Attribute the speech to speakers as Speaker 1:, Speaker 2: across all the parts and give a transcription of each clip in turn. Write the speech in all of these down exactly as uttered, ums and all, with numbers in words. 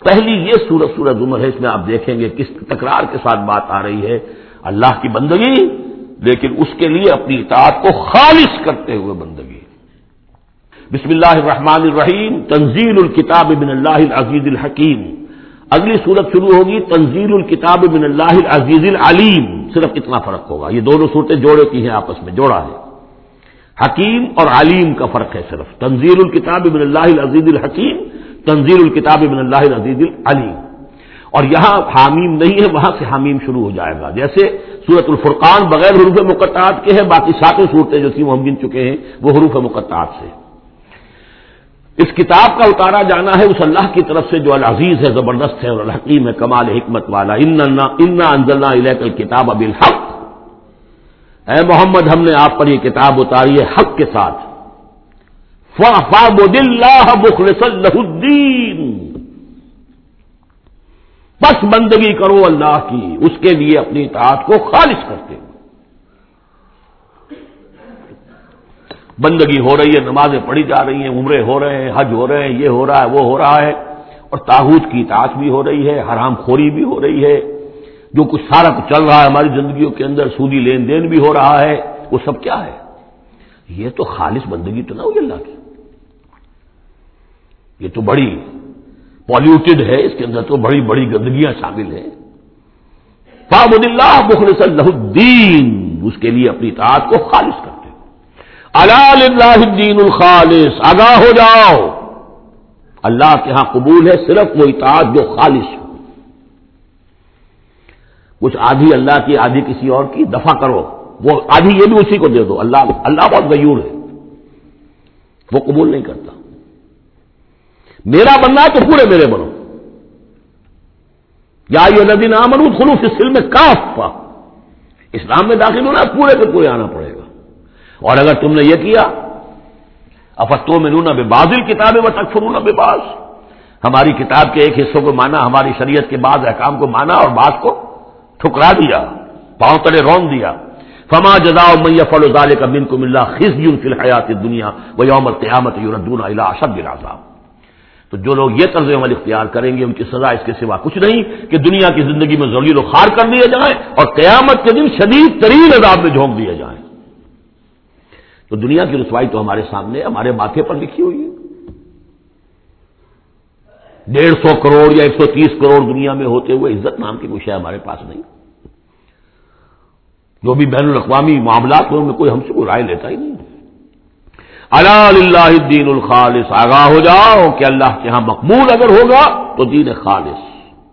Speaker 1: پہلی یہ سورت سورہ زمر ہے، اس میں آپ دیکھیں گے کس تکرار کے ساتھ بات آ رہی ہے، اللہ کی بندگی، لیکن اس کے لیے اپنی اطاعت کو خالص کرتے ہوئے بندگی۔ بسم اللہ الرحمن الرحیم، تنزیل الکتاب من اللہ العزیز الحکیم۔ اگلی سورت شروع ہوگی تنزیل الکتاب من اللہ العزیز العلیم، صرف اتنا فرق ہوگا، یہ دونوں صورتیں جوڑے کی ہیں، آپس میں جوڑا ہے، حکیم اور علیم کا فرق ہے صرف، تنزیل الکتاب من اللہ العزیز الحکیم، تنزیل الکتاب من اللہ العزیز العلیم۔ اور یہاں حامیم نہیں ہے، وہاں سے حامیم شروع ہو جائے گا، جیسے سورۃ الفرقان بغیر حروف مقطعات کے ہے، باقی ساتوں صورتیں جو تھیں وہ ہم گن چکے ہیں وہ حروف مقطعات سے۔ اس کتاب کا اتارا جانا ہے اس اللہ کی طرف سے جو العزیز ہے، زبردست ہے، اور الحکیم ہے، کمال حکمت والا۔ انا انا انزلنا الیک الکتاب بالحق، اے محمد ہم نے آپ پر یہ کتاب اتاری ہے حق کے ساتھ۔ فاعبد اللہ مخلصا لہ الدین، بس بندگی کرو اللہ کی، اس کے لیے اپنی اطاعت کو خالص کرتے ہو۔ بندگی ہو رہی ہے، نمازیں پڑھی جا رہی ہیں، عمرے ہو رہے ہیں، حج ہو رہے ہیں، یہ ہو رہا ہے، وہ ہو رہا ہے، اور طاغوت کی اطاعت بھی ہو رہی ہے، حرام خوری بھی ہو رہی ہے، جو کچھ سارا کچھ چل رہا ہے ہماری زندگیوں کے اندر، سودی لین دین بھی ہو رہا ہے، وہ سب کیا ہے؟ یہ تو خالص بندگی تو نہ ہوئی اللہ کی، یہ تو بڑی پالیوٹڈ ہے، اس کے اندر تو بڑی بڑی گندگیاں شامل ہیں۔ فاعبد اللہ مخلصا لہ الدین، اس کے لیے اپنی اطاعت کو خالص کرتے ہو۔ الا للہ الدین الخالص، آگاہ ہو جاؤ، اللہ کے ہاں قبول ہے صرف وہ اطاعت جو خالص ہو، کچھ آدھی اللہ کی آدھی کسی اور کی، دفع کرو، وہ آدھی یہ بھی اسی کو دے دو، اللہ اللہ بہت غیور ہے، وہ قبول نہیں کرتا۔ میرا بننا ہے تو پورے میرے بنو، یا ایھا الذین آمنوا ادخلوا فی السلم کافہ، اسلام میں داخل ہونا پورے پہ پورے آنا پڑے گا۔ اور اگر تم نے یہ کیا، افتؤمنون ببعض الکتاب وتکفرون ببعض، ہماری کتاب کے ایک حصوں کو مانا، ہماری شریعت کے بعض احکام کو مانا اور بعض کو ٹھکرا دیا، پاؤں تلے رون دیا، فما جزاء من يفعل ذلك منكم الا خزي في الحیاۃ الدنیا ویوم القیامۃ یردون الى اشد العذاب۔ تو جو لوگ یہ طرز عمل اختیار کریں گے ان کی سزا اس کے سوا کچھ نہیں کہ دنیا کی زندگی میں ذلیل و خوار کر دیے جائیں اور قیامت کے دن شدید ترین عذاب میں جھونک دیے جائیں۔ تو دنیا کی رسوائی تو ہمارے سامنے ہمارے ماتھے پر لکھی ہوئی ہے، ڈیڑھ سو کروڑ یا ایک سو تیس کروڑ دنیا میں ہوتے ہوئے عزت نام کی کوئی شے ہمارے پاس نہیں، جو بھی بین الاقوامی معاملات ہیں ان میں کوئی ہم سے کوئی رائے لیتا ہی نہیں۔ الا للہ الدین الخالص، آگاہ ہو جاؤ کہ اللہ کے ہاں مقبول اگر ہوگا تو دین خالص۔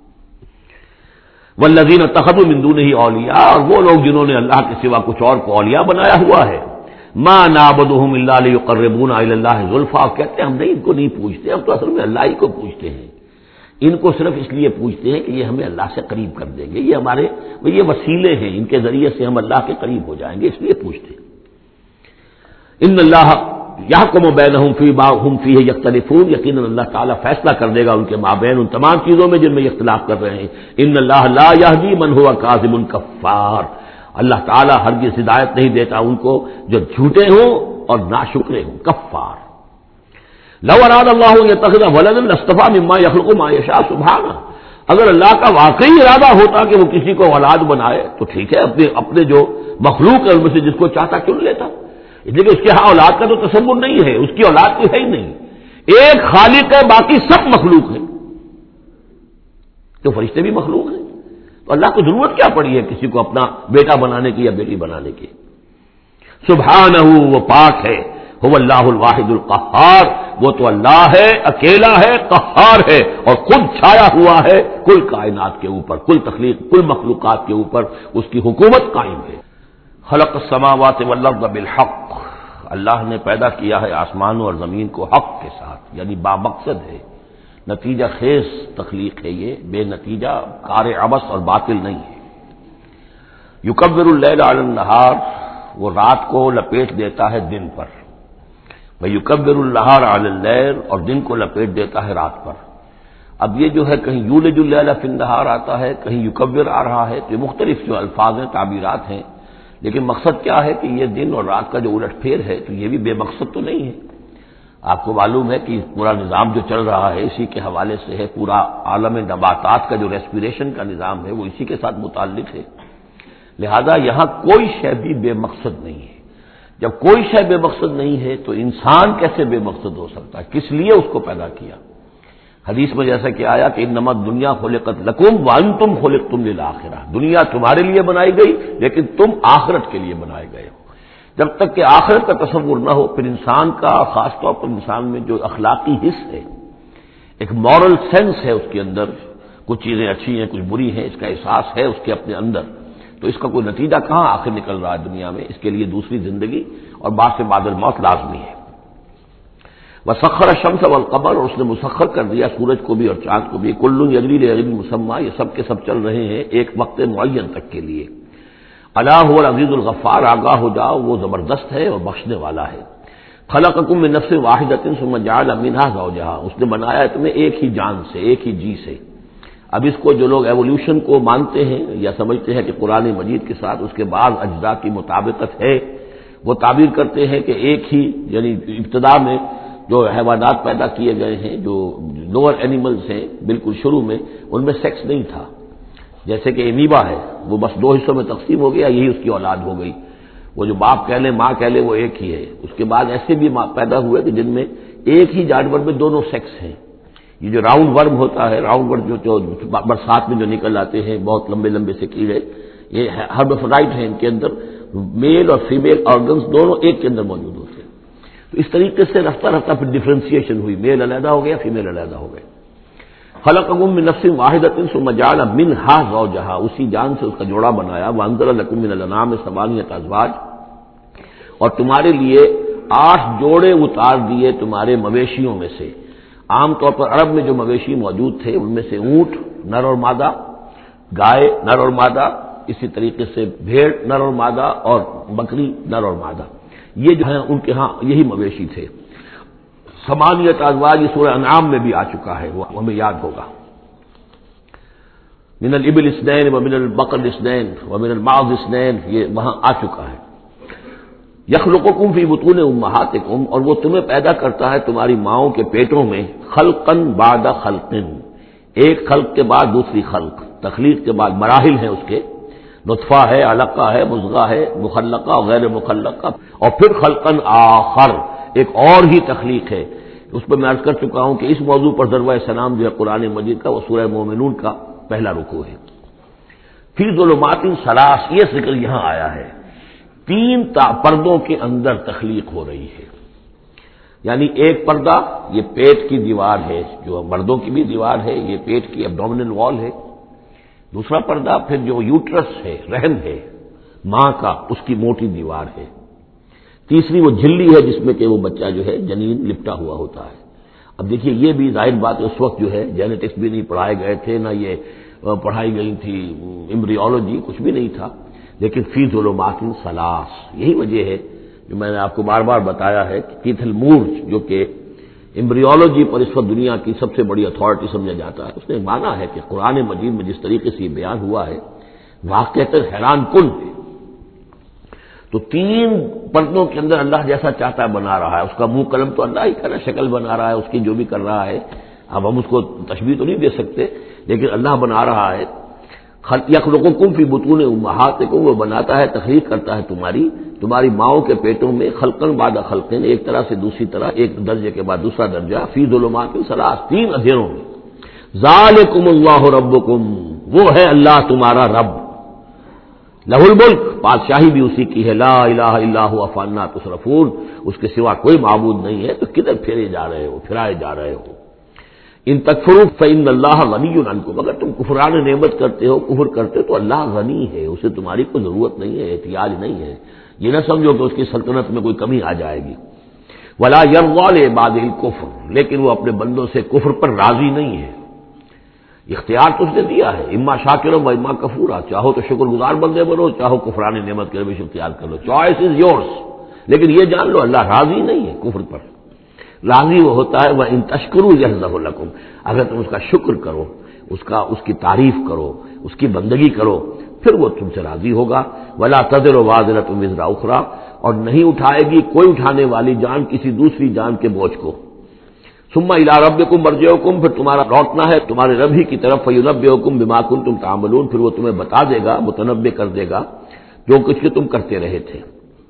Speaker 1: والذین اتخذوا من دونہ اولیاء، اور وہ لوگ جنہوں نے اللہ کے سوا کچھ اور کو اولیاء بنایا ہوا ہے، ما نعبدهم الا لیقربونا الی اللہ زلفیٰ، کہتے ہیں ہم نہیں ان کو نہیں پوچھتے، ہم تو اصل میں اللہ ہی کو پوچھتے ہیں، ان کو صرف اس لیے پوچھتے ہیں کہ یہ ہمیں اللہ سے قریب کر دیں گے، یہ ہمارے یہ وسیلے ہیں، ان کے ذریعے سے ہم اللہ کے قریب ہو جائیں گے، اس لیے پوچھتے ہیں۔ ان اللہ یحکم بینہم فیما ھم فیہ یختلفون، یقیناً اللہ تعالیٰ فیصلہ کر دے گا ان کے مابین ان تمام چیزوں میں جن میں یہ اختلاف کر رہے ہیں۔ ان اللہ لا یہدی من ھو کاذب کفار، اللہ تعالیٰ ہرگز ہدایت نہیں دیتا ان کو جو جھوٹے ہوں اور ناشکرے ہوں، کفار۔ لو اراد اللہ ان یتخذ ولدا لاصطفى مما يخلق ما یشاء سبحانہ، اگر اللہ کا واقعی ارادہ ہوتا کہ وہ کسی کو اولاد بنائے تو ٹھیک ہے، اپنے اپنے جو مخلوق ہے ان میں سے جس کو چاہتا چن لیتا، لیکن اس کے ہاں اولاد کا تو تصور نہیں ہے، اس کی اولاد تو ہے ہی نہیں، ایک خالق ہے باقی سب مخلوق ہیں، تو فرشتے بھی مخلوق ہیں، تو اللہ کو ضرورت کیا پڑی ہے کسی کو اپنا بیٹا بنانے کی یا بیٹی بنانے کی؟ سبحانہ، وہ پاک ہے، هو اللہ الواحد القہار، وہ تو اللہ ہے، اکیلا ہے، قہار ہے، اور خود چھایا ہوا ہے کل کائنات کے اوپر، کل تخلیق، کل مخلوقات کے اوپر اس کی حکومت قائم ہے۔ خلق السماوات والارض بالحق، اللہ نے پیدا کیا ہے آسمانوں اور زمین کو حق کے ساتھ، یعنی با مقصد ہے، نتیجہ خیز تخلیق ہے، یہ بے نتیجہ کار عبث اور باطل نہیں ہے۔ یکبر اللیل علی النہار، وہ رات کو لپیٹ دیتا ہے دن پر، وَيُكَبِّرُ النَّهَارَ عَلَى اللَّيْلِ، اور دن کو لپیٹ دیتا ہے رات پر۔ اب یہ جو ہے کہیں یولج اللیل فی النہار آتا ہے، کہیں یکبر آ رہا ہے، تو یہ مختلف جو الفاظ ہیں، تعبیرات ہیں، لیکن مقصد کیا ہے کہ یہ دن اور رات کا جو الٹ پھیر ہے تو یہ بھی بے مقصد تو نہیں ہے۔ آپ کو معلوم ہے کہ پورا نظام جو چل رہا ہے اسی کے حوالے سے ہے، پورا عالم نباتات کا جو ریسپیریشن کا نظام ہے وہ اسی کے ساتھ متعلق ہے۔ لہذا یہاں کوئی شے بھی بے مقصد نہیں ہے۔ جب کوئی شے بے مقصد نہیں ہے تو انسان کیسے بے مقصد ہو سکتا ہے؟ کس لیے اس کو پیدا کیا؟ حدیث میں جیسا کہ آیا کہ انما الدنیا خلقت لکم وانتم خلقتم للآخرہ، دنیا تمہارے لیے بنائی گئی لیکن تم آخرت کے لیے بنائے گئے ہو۔ جب تک کہ آخرت کا تصور نہ ہو پھر انسان کا، خاص طور پر انسان میں جو اخلاقی حص ہے، ایک مورل سینس ہے اس کے اندر، کچھ چیزیں اچھی ہیں کچھ بری ہیں، اس کا احساس ہے اس کے اپنے اندر، تو اس کا کوئی نتیجہ کہاں آخر نکل رہا ہے دنیا میں؟ اس کے لیے دوسری زندگی اور بعد سے بعد الموت لازمی ہے۔ وسخر الشمس والقمر، اور اس نے مسخر کر دیا سورج کو بھی اور چاند کو بھی، کل یجری لاجل مسمى، یہ سب کے سب چل رہے ہیں ایک وقت معین تک کے لیے۔ الا هو العزیز الغفار، آگاہ ہو جاؤ وہ زبردست ہے اور بخشنے والا ہے۔ خلقکم من نفس واحدۃ ثم جعل منها زوجها، اس نے بنایا تمہیں ایک ہی جان سے، ایک ہی جی سے۔ اب اس کو جو لوگ ایوولوشن کو مانتے ہیں یا سمجھتے ہیں کہ قرآن مجید کے ساتھ اس کے بعض اجزاء کی مطابقت ہے، وہ تعبیر کرتے ہیں کہ ایک ہی، یعنی ابتدا میں جو حیوانات پیدا کیے گئے ہیں، جو لوور اینیملز ہیں بالکل شروع میں، ان میں سیکس نہیں تھا، جیسے کہ امیبا ہے وہ بس دو حصوں میں تقسیم ہو گیا، یہی اس کی اولاد ہو گئی، وہ جو باپ کہہ لیں ماں کہہ لیں وہ ایک ہی ہے۔ اس کے بعد ایسے بھی پیدا ہوئے کہ جن میں ایک ہی جانور میں دونوں سیکس ہیں۔ یہ جو راؤنڈ ورم ہوتا ہے، راؤنڈ ورم جو, جو برسات میں جو نکل آتے ہیں بہت لمبے لمبے سے کیڑے، یہ ہربیفرائٹ ہیں، ان کے اندر میل اور فیمیل آرگنز دونوں ایک کے اندر موجود ہوتے ہیں۔ تو اس طریقے سے رفتہ رفتہ پھر ڈفرینسیشن ہوئی، میل علیحدہ ہو گیا، فیمیل علیحدہ ہو گئے۔ خلقکم من نفس واحدۃ ثم جعل منها زوجها، اسی جان سے اس کا جوڑا بنایا۔ وانزل لکم من الانعام ثمانیۃ ازواج، اور تمہارے لیے آٹھ جوڑے اتار دیے تمہارے مویشیوں میں سے۔ عام طور پر عرب میں جو مویشی موجود تھے ان میں سے اونٹ نر اور مادہ، گائے نر اور مادہ، اسی طریقے سے بھیڑ نر اور مادہ، اور بکری نر اور مادہ، یہ جو ہیں ان کے ہاں یہی مویشی تھے۔ ثمانیۃ ازواج یہ سورہ انعام میں بھی آ چکا ہے، وہ ہمیں یاد ہوگا۔ من الابل اثنین ومن البقر اثنین ومن المعز اثنین، یہ وہاں آ چکا ہے۔ یخلقکم فی بطون امہاتکم، اور وہ تمہیں پیدا کرتا ہے تمہاری ماؤں کے پیٹوں میں، خلقا بعد خلق، ایک خلق کے بعد دوسری خلق، تخلیق کے بعد مراحل ہیں اس کے، نطفہ ہے، علقہ ہے، مضغہ ہے، مخلقہ اور غیر مخلقہ، اور پھر خلقا آخر، ایک اور ہی تخلیق ہے۔ اس پہ میں عرض کر چکا ہوں کہ اس موضوع پر ضربہ سلام جو ہے قرآن مجید کا، وہ سورہ مومنون کا پہلا رکوع ہے۔ فی ظلمات ثلاث، یہ ذکر یہاں آیا ہے، تین پردوں کے اندر تخلیق ہو رہی ہے۔ یعنی ایک پردہ یہ پیٹ کی دیوار ہے، جو مردوں کی بھی دیوار ہے، یہ پیٹ کی ایبڈومینل وال ہے۔ دوسرا پردہ پھر جو یوٹرس ہے، رحم ہے ماں کا، اس کی موٹی دیوار ہے۔ تیسری وہ جھلی ہے جس میں کہ وہ بچہ جو ہے جنین لپٹا ہوا ہوتا ہے۔ اب دیکھیے یہ بھی ظاہر بات اس وقت جو ہے جینیٹکس بھی نہیں پڑھائے گئے تھے، نہ یہ پڑھائی گئی تھی ایمبریولوجی، کچھ بھی نہیں تھا، لیکن فی ظلمات ثلاث، یہی وجہ ہے جو میں نے آپ کو بار بار بتایا ہے کہ کیتھل مورز جو کہ ایمبریولوجی پر اس وقت دنیا کی سب سے بڑی اتھارٹی سمجھا جاتا ہے، اس نے مانا ہے کہ قرآن مجید میں جس طریقے سے یہ بیان ہوا ہے واقعتاً حیران کن ہے۔ تو تین پردوں کے اندر اللہ جیسا چاہتا ہے بنا رہا ہے، اس کا منہ قلم تو اللہ ہی کر رہا ہے، شکل بنا رہا ہے اس کی جو بھی کر رہا ہے، اب ہم اس کو تشبیہ تو نہیں دے سکتے، لیکن اللہ بنا رہا ہے۔ یخلقکم فی بطون امہاتکم، وہ بناتا ہے، تخلیق کرتا ہے تمہاری تمہاری ماؤں کے پیٹوں میں، خلقن بعد خلقن، ایک طرح سے دوسری طرح، ایک درجے کے بعد دوسرا درجہ، فی ظلمات ثلاث، تین اندھیروں میں۔ ذالکم اللہ ربکم، وہ ہے اللہ تمہارا رب، لہ الملک، بادشاہی بھی اسی کی ہے، لا الہ الا هو فانا تصرفون، اس کے سوا کوئی معبود نہیں ہے، تو کدھر پھیرے جا رہے ہو، پھرائے جا رہے ہو۔ ان تکفروا فإن اللہ غنی عنکم، اگر تم کفران نعمت کرتے ہو، کفر کرتے ہو، تو اللہ غنی ہے، اسے تمہاری کوئی ضرورت نہیں ہے، احتیاج نہیں ہے، یہ نہ سمجھو کہ اس کی سلطنت میں کوئی کمی آ جائے گی۔ ولا یرضی لعباد الکفر، لیکن وہ اپنے بندوں سے کفر پر راضی نہیں ہے، اختیار تو اس نے دیا ہے، اما شاکرا و اما کفورا، چاہو تو شکر گزار بندے بنو، چاہو کفران نعمت کے روش اختیار کر لو، چوائس از یورس، لیکن یہ جان لو اللہ راضی نہیں ہے کفر پر، راضی وہ ہوتا ہے وہ ان تشکروا یرضہ لکم، اگر تم اس کا شکر کرو، اس کا اس کی تعریف کرو، اس کی بندگی کرو، پھر وہ تم سے راضی ہوگا۔ ولا تزر وازرۃ وزر اخری، اور نہیں اٹھائے گی کوئی اٹھانے والی جان کسی دوسری جان کے بوجھ کو۔ ثم الی ربکم مرجعکم، پھر تمہارا لوٹنا ہے تمہارے رب ہی کی طرف، فینبئکم بما کنتم تعملون، پھر وہ تمہیں بتا دے گا، متنبع کر دے گا جو کچھ کہ تم کرتے رہے تھے۔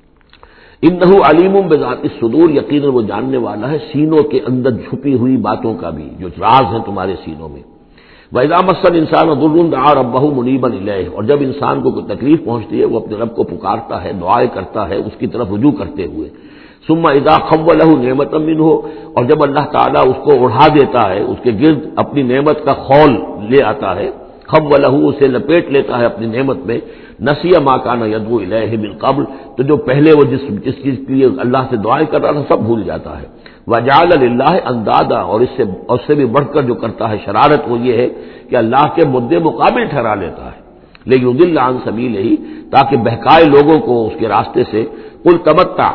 Speaker 1: انہ علیم بذات الصدور، یقیناً وہ جاننے والا ہے سینوں کے اندر چھپی ہوئی باتوں کا بھی، جو راز ہیں تمہارے سینوں میں۔ وَإِذَا مَسَّ الْإِنسَانَ ضُرٌّ دَعَا رَبَّهُ مُنِيبًا إِلَيْهِ، اور جب انسان کو کوئی تکلیف پہنچتی ہے وہ اپنے رب کو پکارتا ہے، دعائیں کرتا ہے اس کی طرف رجوع کرتے ہوئے۔ ثم اذا خوله نعمتا منه، اور جب اللہ تعالیٰ اس کو اڑا دیتا ہے، اس کے گرد اپنی نعمت کا خول لے آتا ہے، خوله اسے لپیٹ لیتا ہے اپنی نعمت میں، نسی ما کان یدعو الیہ من قبل، تو جو پہلے وہ جس جس چیز کے لیے اللہ سے دعائیں کر رہا تھا سب بھول جاتا ہے۔ وجعل للہ اندادا، اور اس سے اس سے بھی بڑھ کر جو کرتا ہے شرارت وہ یہ ہے کہ اللہ کے مدے مقابل ٹھہرا لیتا ہے، لیضل عن سبیلہ، تاکہ بہکائے لوگوں کو اس کے راستے سے۔ قل تمتع،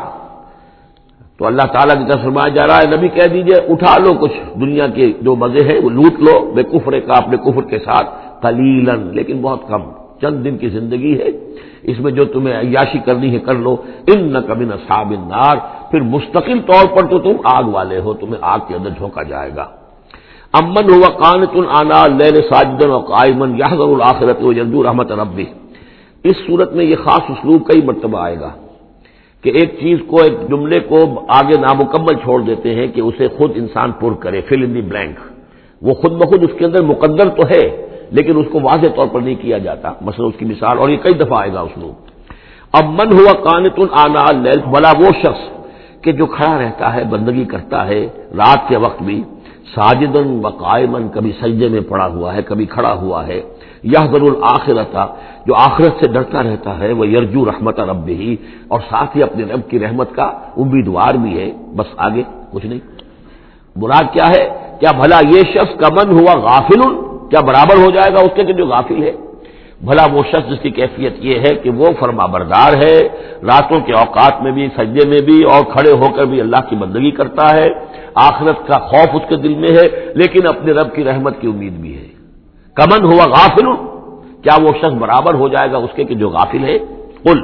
Speaker 1: تو اللہ تعالیٰ کی طرف فرمایا جا رہا ہے نبی کہہ دیجئے اٹھا لو کچھ دنیا کے جو مزے ہیں وہ لوٹ لو، بے کفر کا اپنے کفر کے ساتھ، قلیلاً لیکن بہت کم، چند دن کی زندگی ہے، اس میں جو تمہیں عیاشی کرنی ہے کر لو۔ انک من اصحاب النار، پھر مستقل طور پر تو تم آگ والے ہو، تمہیں آگ کے اندر جھونکا جائے گا۔ امن هو قانت آناء اللیل ساجدا وقائما یحذر الآخرۃ ویرجو رحمت ربہ، اس صورت میں یہ خاص اسلوب کئی مرتبہ آئے گا کہ ایک چیز کو، ایک جملے کو آگے نامکمل چھوڑ دیتے ہیں کہ اسے خود انسان پر کرے، فل ان دی بلینک، وہ خود بخود اس کے اندر مقدر تو ہے لیکن اس کو واضح طور پر نہیں کیا جاتا، مثلا اس کی مثال، اور یہ کئی دفعہ آئے گا اسلوب۔ اب من ہوا قانت آناء اللیل، بھلا وہ شخص کہ جو کھڑا رہتا ہے، بندگی کرتا ہے رات کے وقت بھی، ساجدن و قائما، کبھی سجدے میں پڑا ہوا ہے کبھی کھڑا ہوا ہے، یحذر الآخرۃ، جو آخرت سے ڈرتا رہتا ہے، وہ یرجو رحمت ربہ، اور ساتھ ہی اپنے رب کی رحمت کا امیدوار بھی ہے، بس آگے کچھ نہیں۔ مراد کیا ہے؟ کیا بھلا یہ شخص کمن ہوا غافل، کیا برابر ہو جائے گا اس کے کہ جو غافل ہے؟ بھلا وہ شخص جس کی کیفیت یہ ہے کہ وہ فرما بردار ہے، راتوں کے اوقات میں بھی، سجدے میں بھی، اور کھڑے ہو کر بھی اللہ کی بندگی کرتا ہے، آخرت کا خوف اس کے دل میں ہے، لیکن اپنے رب کی رحمت کی امید بھی ہے۔ کمن ہوا غافل، کیا وہ شخص برابر ہو جائے گا اس کے کہ جو غافل ہے؟ قل،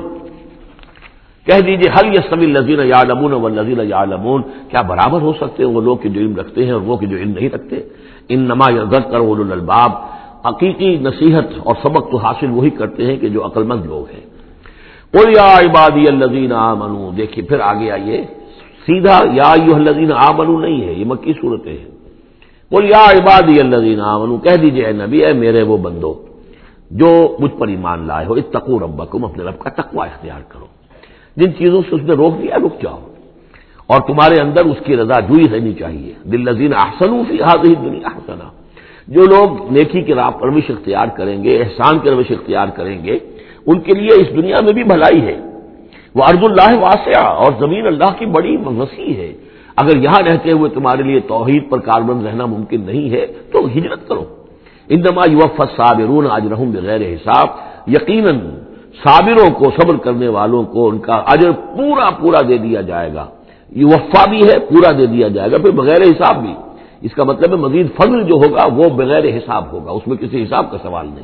Speaker 1: کہہ دیجئے هل یستوی الذین یعلمون والذین یعلمون، کیا برابر ہو سکتے ہیں وہ لوگ کہ جو علم رکھتے ہیں اور وہ کہ جو علم نہیں رکھتے؟ انما یذکر اولو الالباب، حقیقی نصیحت اور سبق تو حاصل وہی کرتے ہیں کہ جو عقل مند لوگ ہیں۔ قل یا عبادی الذین آمنوا، دیکھیے پھر آگے آئیے، سیدھا یا ایھا الذین آمنوا نہیں ہے، یہ مکی صورتیں ہیں۔ قل یا عبادی الذین آمنوا، کہہ دیجئے اے نبی، اے میرے وہ بندو جو مجھ پر ایمان لائے ہو، اتقوا ربکم، اپنے رب کا تقوی اختیار کرو، جن چیزوں سے اس نے روک دیا رک جاؤ، اور تمہارے اندر اس کی رضا جوئی رہنی چاہیے۔ للذین احسنوا فی ہذہ الدنیا حسنہ، جو لوگ نیکی کی راہ پر روش اختیار کریں گے، احسان کی روش اختیار کریں گے، ان کے لیے اس دنیا میں بھی بھلائی ہے۔ وارض اللہ واسعہ، اور زمین اللہ کی بڑی وسیع ہے، اگر یہاں رہتے ہوئے تمہارے لیے توحید پر کاربند رہنا ممکن نہیں ہے تو ہجرت کرو۔ انما یوفی الصابرون اجرہم بغیر حساب، یقیناً صابروں کو، صبر کرنے والوں کو ان کا اجر پورا پورا دے دیا جائے گا، یوفا بھی ہے پورا دے دیا جائے گا، پھر بغیر حساب بھی، اس کا مطلب ہے مزید فضل جو ہوگا وہ بغیر حساب ہوگا، اس میں کسی حساب کا سوال نہیں۔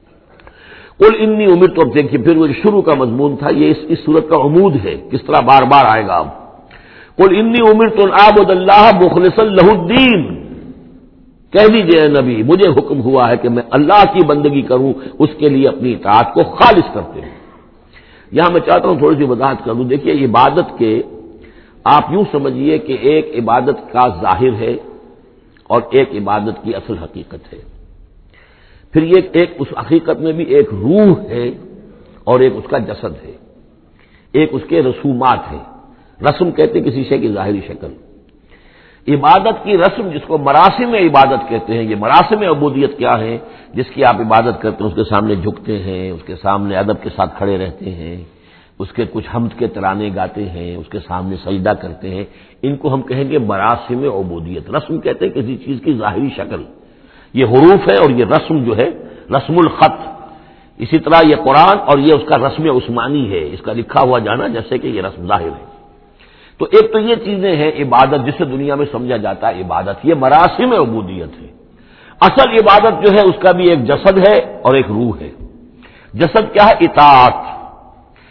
Speaker 1: قل انی امرت، اب دیکھیے پھر وہ شروع کا مضمون تھا، یہ اس, اس صورت کا عمود ہے، کس طرح بار بار آئے گا اب۔ قل انی امرت ان اعبد اللہ مخلصا لہ الدین، کہہ دیجئے اے نبی مجھے حکم ہوا ہے کہ میں اللہ کی بندگی کروں، اس کے لیے اپنی اطاعت کو خالص کرتے ہیں۔ یہاں میں چاہتا ہوں تھوڑی سی وضاحت کر دوں، دیکھیے عبادت کے آپ یوں سمجھیے کہ ایک عبادت کا ظاہر ہے اور ایک عبادت کی اصل حقیقت ہے، پھر یہ ایک اس حقیقت میں بھی ایک روح ہے اور ایک اس کا جسد ہے، ایک اس کے رسومات ہیں، رسم کہتے ہیں کسی شے کی ظاہری شکل۔ عبادت کی رسم جس کو مراسم عبادت کہتے ہیں، یہ مراسم عبودیت کیا ہے؟ جس کی آپ عبادت کرتے ہیں، اس کے سامنے جھکتے ہیں، اس کے سامنے ادب کے ساتھ کھڑے رہتے ہیں، اس کے کچھ حمد کے ترانے گاتے ہیں، اس کے سامنے سجدہ کرتے ہیں، ان کو ہم کہیں گے مراسم عبودیت۔ رسم کہتے ہیں کسی چیز کی ظاہری شکل، یہ حروف ہے اور یہ رسم جو ہے رسم الخط، اسی طرح یہ قرآن اور یہ اس کا رسم عثمانی ہے، اس کا لکھا ہوا جانا جیسے کہ یہ رسم ظاہر ہے۔ تو ایک تو یہ چیزیں ہیں عبادت جسے دنیا میں سمجھا جاتا ہے عبادت، یہ مراسم عبودیت ہے۔ اصل عبادت جو ہے اس کا بھی ایک جسد ہے اور ایک روح ہے۔ جسد کیا ہے؟ اطاعت،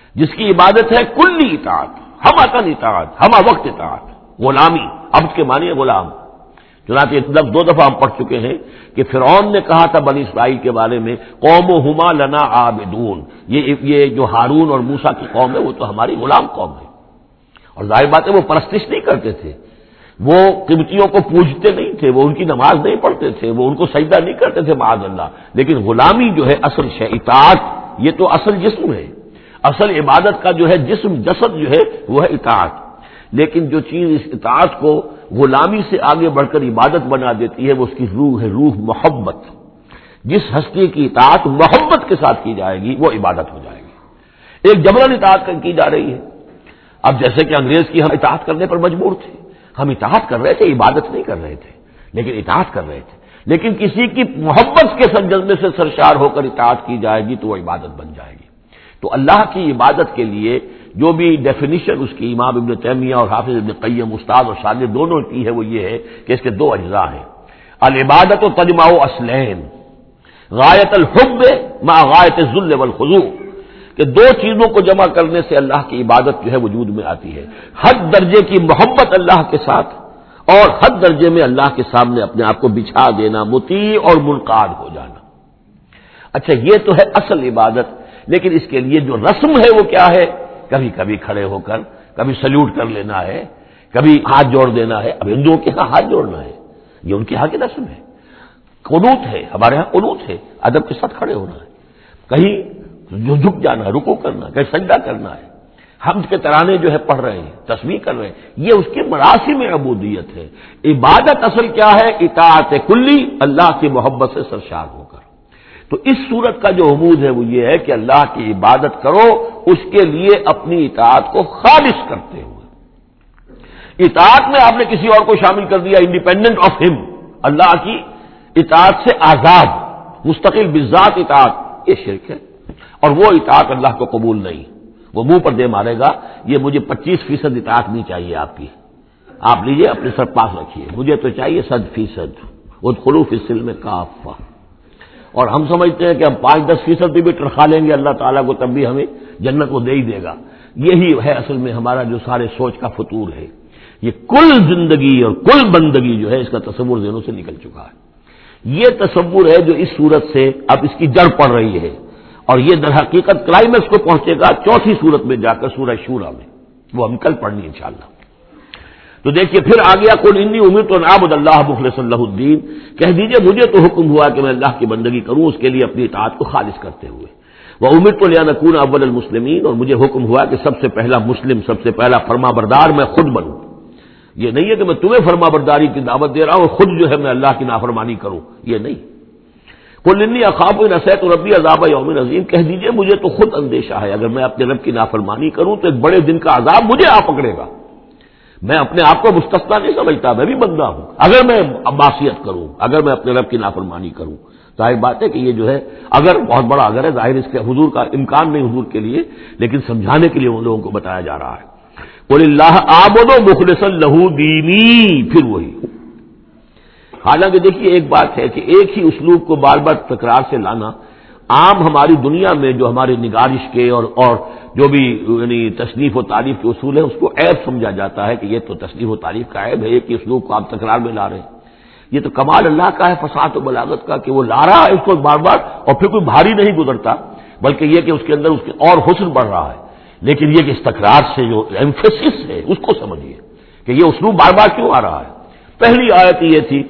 Speaker 1: جس کی عبادت ہے کلی اطاعت، ہم عطن اطاعت، ہم وقت اطاعت، غلامی، عبد کے معنی ہے غلام۔ چنانچہ لفظ دو دفعہ ہم پڑھ چکے ہیں کہ فرعون نے کہا تھا بنی اسرائیل کے بارے میں قومہما لنا عابدون، یہ یہ جو ہارون اور موسیٰ کی قوم ہے وہ تو ہماری غلام قوم ہے۔ اور ظاہر بات ہے وہ پرستش نہیں کرتے تھے، وہ قبطیوں کو پوجتے نہیں تھے، وہ ان کی نماز نہیں پڑھتے تھے، وہ ان کو سجدہ نہیں کرتے تھے معاذ اللہ، لیکن غلامی جو ہے اصل شے، اطاعت یہ تو اصل جسم ہے، اصل عبادت کا جو ہے جسم جسد جو ہے وہ ہے اطاعت۔ لیکن جو چیز اس اطاعت کو غلامی سے آگے بڑھ کر عبادت بنا دیتی ہے وہ اس کی روح ہے، روح محبت۔ جس ہستی کی اطاعت محبت کے ساتھ کی جائے گی وہ عبادت ہو جائے گی۔ ایک جبرن اطاعت کی جا رہی ہے، اب جیسے کہ انگریز کی ہم اطاعت کرنے پر مجبور تھے، ہم اطاعت کر رہے تھے، عبادت نہیں کر رہے تھے، لیکن اطاعت کر رہے تھے۔ لیکن کسی کی محبت کے سرجمے سے سرشار ہو کر اطاعت کی جائے گی تو وہ عبادت بن جائے گی۔ تو اللہ کی عبادت کے لیے جو بھی ڈیفینیشن اس کی امام ابن تیمیہ اور حافظ ابن قیم استاد اور شاگرد دونوں کی ہے وہ یہ ہے کہ اس کے دو اجزاء ہیں، العبادت و تجمع اسلین، غایت الحب مع غایت الذل والخضوع، کہ دو چیزوں کو جمع کرنے سے اللہ کی عبادت جو ہے وجود میں آتی ہے، حد درجے کی محبت اللہ کے ساتھ اور حد درجے میں اللہ کے سامنے اپنے آپ کو بچھا دینا، مطیع اور منقاد ہو جانا۔ اچھا یہ تو ہے اصل عبادت، لیکن اس کے لیے جو رسم ہے وہ کیا ہے؟ کبھی کبھی کھڑے ہو کر کبھی سلیوٹ کر لینا ہے، کبھی ہاتھ جوڑ دینا ہے۔ اب ہندوؤں کے ہاں ہاتھ جوڑنا ہے، یہ ان کے ہاں کی رسم ہے۔ قنوت ہے، ہمارے ہاں قنوت ہے، ادب کے ساتھ کھڑے ہونا ہے، کہیں جو جھک جانا ہے، رکوع کرنا ہے، کہیں سجدہ کرنا ہے، حمد کے ترانے جو ہے پڑھ رہے ہیں، تسبیح کر رہے ہیں، یہ اس کے مراسم عبودیت ہے۔ عبادت اصل کیا ہے؟ اطاعت کلی، اللہ کی محبت سے سرشار ہو کر۔ تو اس صورت کا جو عمود ہے وہ یہ ہے کہ اللہ کی عبادت کرو اس کے لیے اپنی اطاعت کو خالص کرتے ہوئے۔ اطاعت میں آپ نے کسی اور کو شامل کر دیا، انڈیپینڈنٹ آف ہم، اللہ کی اطاعت سے آزاد مستقل بذات اطاعت، یہ شرک ہے، اور وہ اطاعت اللہ کو قبول نہیں۔ وہ منہ پر دے مارے گا یہ مجھے پچیس فیصد اطاعت نہیں چاہیے آپ کی، آپ لیجئے اپنے سر پاس رکھیے، مجھے تو چاہیے صد فیصد، ادخلوا فی السلم کافہ۔ اور ہم سمجھتے ہیں کہ ہم پانچ دس فیصد بھی تنخواہ لیں گے اللہ تعالیٰ کو تب بھی ہمیں جنت وہ دے ہی دے گا۔ یہی ہے اصل میں ہمارا جو سارے سوچ کا فطور ہے، یہ کل زندگی اور کل بندگی جو ہے اس کا تصور ذہنوں سے نکل چکا ہے۔ یہ تصور ہے جو اس صورت سے اب اس کی جڑ پڑ رہی ہے، اور یہ در حقیقت کلائمیکس کو پہنچے گا چوتھی صورت میں جا کر سورہ شورى میں، وہ ہم کل پڑھنی انشاءاللہ۔ تو دیکھیے پھر آ گیا قل انی امرت ان اعبد اللہ مخلصا لہ الدین، کہہ دیجئے مجھے تو حکم ہوا کہ میں اللہ کی بندگی کروں اس کے لیے اپنی اطاعت کو خالص کرتے ہوئے، وامرت لان اکون اول المسلمین، اور مجھے حکم ہوا کہ سب سے پہلا مسلم، سب سے پہلا فرما بردار میں خود بنوں۔ یہ نہیں ہے کہ میں تمہیں فرما برداری کی دعوت دے رہا ہوں اور خود جو ہے میں اللہ کی نافرمانی کروں، یہ نہیں۔ قل انی اخاف ان عصیت ربی عذاب یوم عظیم، کہہ دیجئے مجھے تو خود اندیشہ ہے اگر میں اپنے رب کی نافرمانی کروں تو ایک بڑے دن کا عذاب مجھے آ پکڑے گا۔ میں اپنے آپ کو مستثنا نہیں سمجھتا، میں بھی بندہ ہوں، اگر میں معصیت کروں، اگر میں اپنے رب کی نافرمانی کروں، ظاہر بات ہے کہ یہ جو ہے اگر بہت بڑا اگر ہے، ظاہر اس کے حضور کا امکان نہیں حضور کے لیے، لیکن سمجھانے کے لیے ان لوگوں کو بتایا جا رہا ہے۔ قل اللہ اعبد مخلصا لہ دینی، پھر وہی۔ حالانکہ دیکھیے ایک بات ہے کہ ایک ہی اسلوب کو بار بار تکرار سے لانا عام ہماری دنیا میں جو ہماری نگارش کے اور اور جو بھی یعنی تصنیف و تعریف کے اصول ہیں اس کو عیب سمجھا جاتا ہے کہ یہ تو تصنیف و تعریف کا عیب ہے، ایک ہی اسلوب کو آپ تکرار میں لا رہے ہیں۔ یہ تو کمال اللہ کا ہے فصاحت و بلاغت کا کہ وہ لا رہا ہے اس کو بار بار، اور پھر کوئی بھاری نہیں گزرتا، بلکہ یہ کہ اس کے اندر اس کے اور حسن بڑھ رہا ہے۔ لیکن یہ کہ اس تکرار سے جو ایمفیسس ہے اس کو سمجھیے کہ یہ اسلوب بار بار کیوں آ رہا ہے۔ پہلی آیت یہ تھی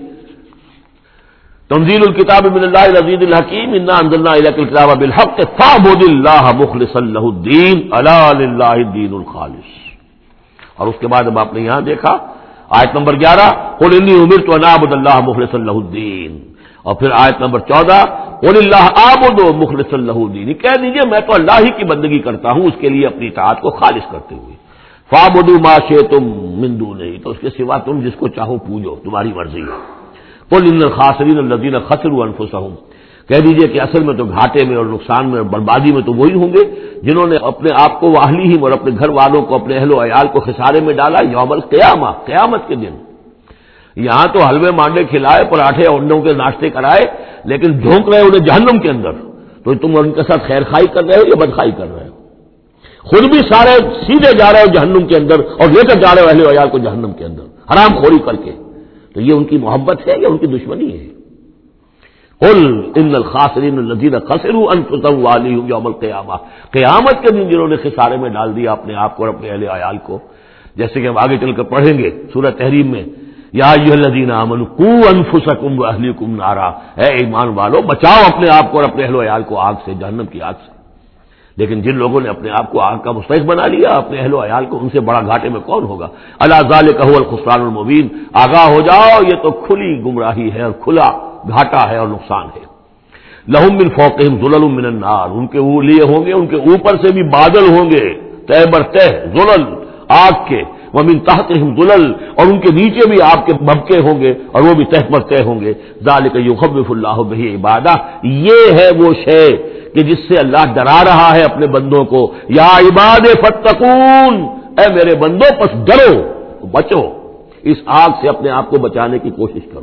Speaker 1: تنزیل الکتاب من اللہ العزیز الحکیم انا انزلنا الیک الکتاب بالحق فاعبد اللہ مخلصا لہ الدین الا للہ الدین الخالص، اور اس کے بعد اب آپ نے یہاں دیکھا آیت نمبر گیارہ قل انی امرت ان اعبد اللہ مخلصا لہ الدین، اور پھر آیت نمبر چودہ قل اللہ اعبد مخلصا لہ الدین، کہہ دیجئے میں تو اللہ ہی کی بندگی کرتا ہوں اس کے لیے اپنی اطاعت کو خالص کرتے ہوئے، فاعبدوا ما شئتم من دونہ، تو اس کے سوا تم جس کو چاہو پوجو، تمہاری مرضی ہے۔ قل ان الخاسرین الذین خسروا انفسهم، کہہ دیجئے کہ اصل میں تو گھاٹے میں اور نقصان میں اور بربادی میں تو وہی ہوں گے جنہوں نے اپنے آپ کو واہلیہم اور اپنے گھر والوں کو اپنے اہل و عیال کو خسارے میں ڈالا یوم القیامہ، قیامت کے دن۔ یہاں تو حلوے مانڈے کھلائے، پراٹھے اور انڈوں کے ناشتے کرائے، لیکن جھونک رہے انہیں جہنم کے اندر، تو تم ان کے ساتھ خیر خائی کر رہے ہو یا بدخائی کر رہے ہو؟ خود بھی سارے سیدھے جا رہے ہو جہنم کے اندر اور لے کر جا رہے ہو اہل و عیال کو جہنم کے اندر حرام خوری کر کے. تو یہ ان کی محبت ہے یا ان کی دشمنی ہے؟ قل ان الخاسرین الذین خسروا انفسهم واہلیہم یوم القیامہ، قیامت کے دن جنہوں نے خسارے میں ڈال دیا اپنے آپ کو اور اپنے اہل عیال کو، جیسے کہ ہم آگے چل کر پڑھیں گے سورہ تحریم میں، یا ایھا الذین آمنوا قوا انفسکم واہلیکم نارا، اے ایمان والو بچاؤ اپنے آپ کو اور اپنے اہل عیال کو آگ سے، جہنم کی آگ سے. لیکن جن لوگوں نے اپنے آپ کو آگ کا مستحق بنا لیا اپنے اہل و عیال کو، ان سے بڑا گھاٹے میں کون ہوگا؟ الا ذالک هو الخسران المبین، آگاہ ہو جاؤ یہ تو کھلی گمراہی ہے اور کھلا گھاٹا ہے اور نقصان ہے. لہم من فوقہم ظلل من النار، ان کے لیے ہوں گے ان کے اوپر سے بھی بادل ہوں گے تہ بر تہ ظلل آگ کے، ومن تحتہم ظلل، اور ان کے نیچے بھی آگ کے بھبکے ہوں گے اور وہ بھی تہ بر تہ ہوں گے. ذالک یخوف اللہ بہ عبادہ، یہ ہے وہ شے کہ جس سے اللہ ڈرا رہا ہے اپنے بندوں کو. یا عباد فتقون، اے میرے بندوں پس ڈرو بچو، اس آگ سے اپنے آپ کو بچانے کی کوشش کرو.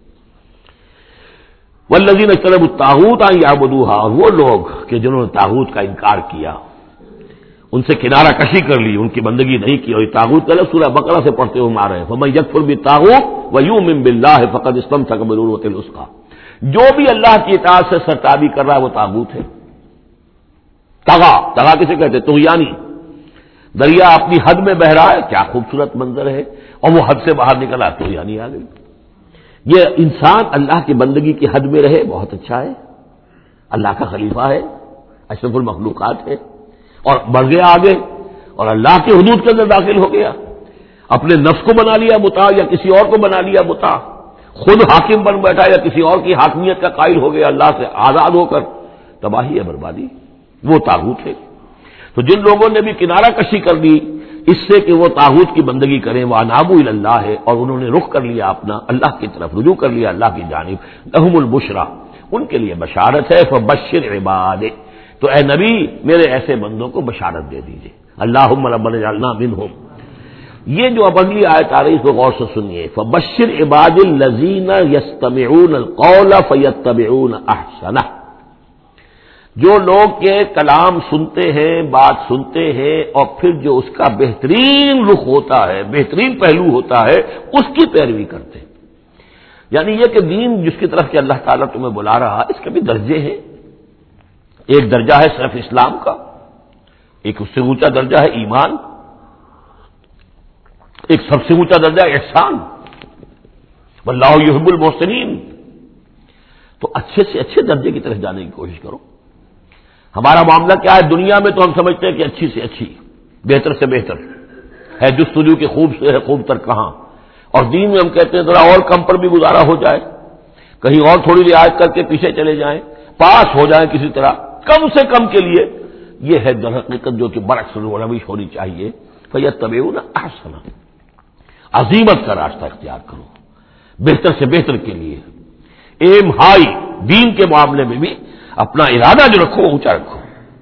Speaker 1: والذین اجتنبوا الطاغوت ان یعبدوها، اور وہ لوگ کہ جنہوں نے طاغوت کا انکار کیا، ان سے کنارہ کشی کر لی، ان کی بندگی نہیں کی. اور یہ طاغوت کا لفظ سورہ بقرہ سے پڑھتے ہوئے آ رہے ہیں، فمن یکفر بالطاغوت ویؤمن باللہ فقد استمسک بالعروۃ الوثقی، جو بھی اللہ کی اطاعت سے سرتابی کر رہا ہے وہ طاغوت ہے. تغا، تغا کسے کہتے ہیں؟ طغیانی. دریا اپنی حد میں بہ رہا ہے، کیا خوبصورت منظر ہے، اور وہ حد سے باہر نکلا طغیانی آ گئی. یہ انسان اللہ کی بندگی کی حد میں رہے بہت اچھا ہے، اللہ کا خلیفہ ہے، اشرف المخلوقات ہے، اور بڑھ گیا آگے اور اللہ کی حدود کے اندر داخل ہو گیا، اپنے نفس کو بنا لیا مطاع یا کسی اور کو بنا لیا مطاع، خود حاکم بن بیٹھا یا کسی اور کی حاکمیت کا قائل ہو گیا اللہ سے آزاد ہو کر، تباہی ہے، بربادی، وہ طاغوت ہے. تو جن لوگوں نے بھی کنارہ کشی کر دی اس سے کہ وہ طاغوت کی بندگی کریں، وہ انابوا الی اللہ ہے، اور انہوں نے رخ کر لیا اپنا اللہ کی طرف، رجوع کر لیا اللہ کی جانب، لہم البشریٰ، ان کے لیے بشارت ہے. فبشر عباد، تو اے نبی میرے ایسے بندوں کو بشارت دے دیجئے. اللہم ربنا اجعلنا منہم. یہ جو اب اگلی آیت آ رہی اس کو غور سے سنیے. فبشر عباد الذین یستمعون القول فیتبعون احسنہ، جو لوگ کے کلام سنتے ہیں، بات سنتے ہیں، اور پھر جو اس کا بہترین رخ ہوتا ہے، بہترین پہلو ہوتا ہے، اس کی پیروی کرتے ہیں. یعنی یہ کہ دین جس کی طرف کہ اللہ تعالیٰ تمہیں بلا رہا ہے اس کے بھی درجے ہیں. ایک درجہ ہے صرف اسلام کا، ایک اس سے اونچا درجہ ہے ایمان، ایک سب سے اونچا درجہ ہے احسان، واللہ یحب المحسنین. تو اچھے سے اچھے درجے کی طرف جانے کی کوشش کرو. ہمارا معاملہ کیا ہے؟ دنیا میں تو ہم سمجھتے ہیں کہ اچھی سے اچھی، بہتر سے بہتر ہے، جستجو کی خوب سے ہے خوب تر کہاں، اور دین میں ہم کہتے ہیں ذرا اور کم پر بھی گزارا ہو جائے، کہیں اور تھوڑی رعایت کر کے پیچھے چلے جائیں، پاس ہو جائیں کسی طرح، کم سے کم کے لیے. یہ ہے در حقیقت جو کہ برعکس روش ہونی چاہیے. فیتبعون احسنہ، عظیمت کا راستہ اختیار کرو، بہتر سے بہتر کے لیے ایم ہائی. دین کے معاملے میں بھی اپنا ارادہ جو رکھو اونچا رکھو.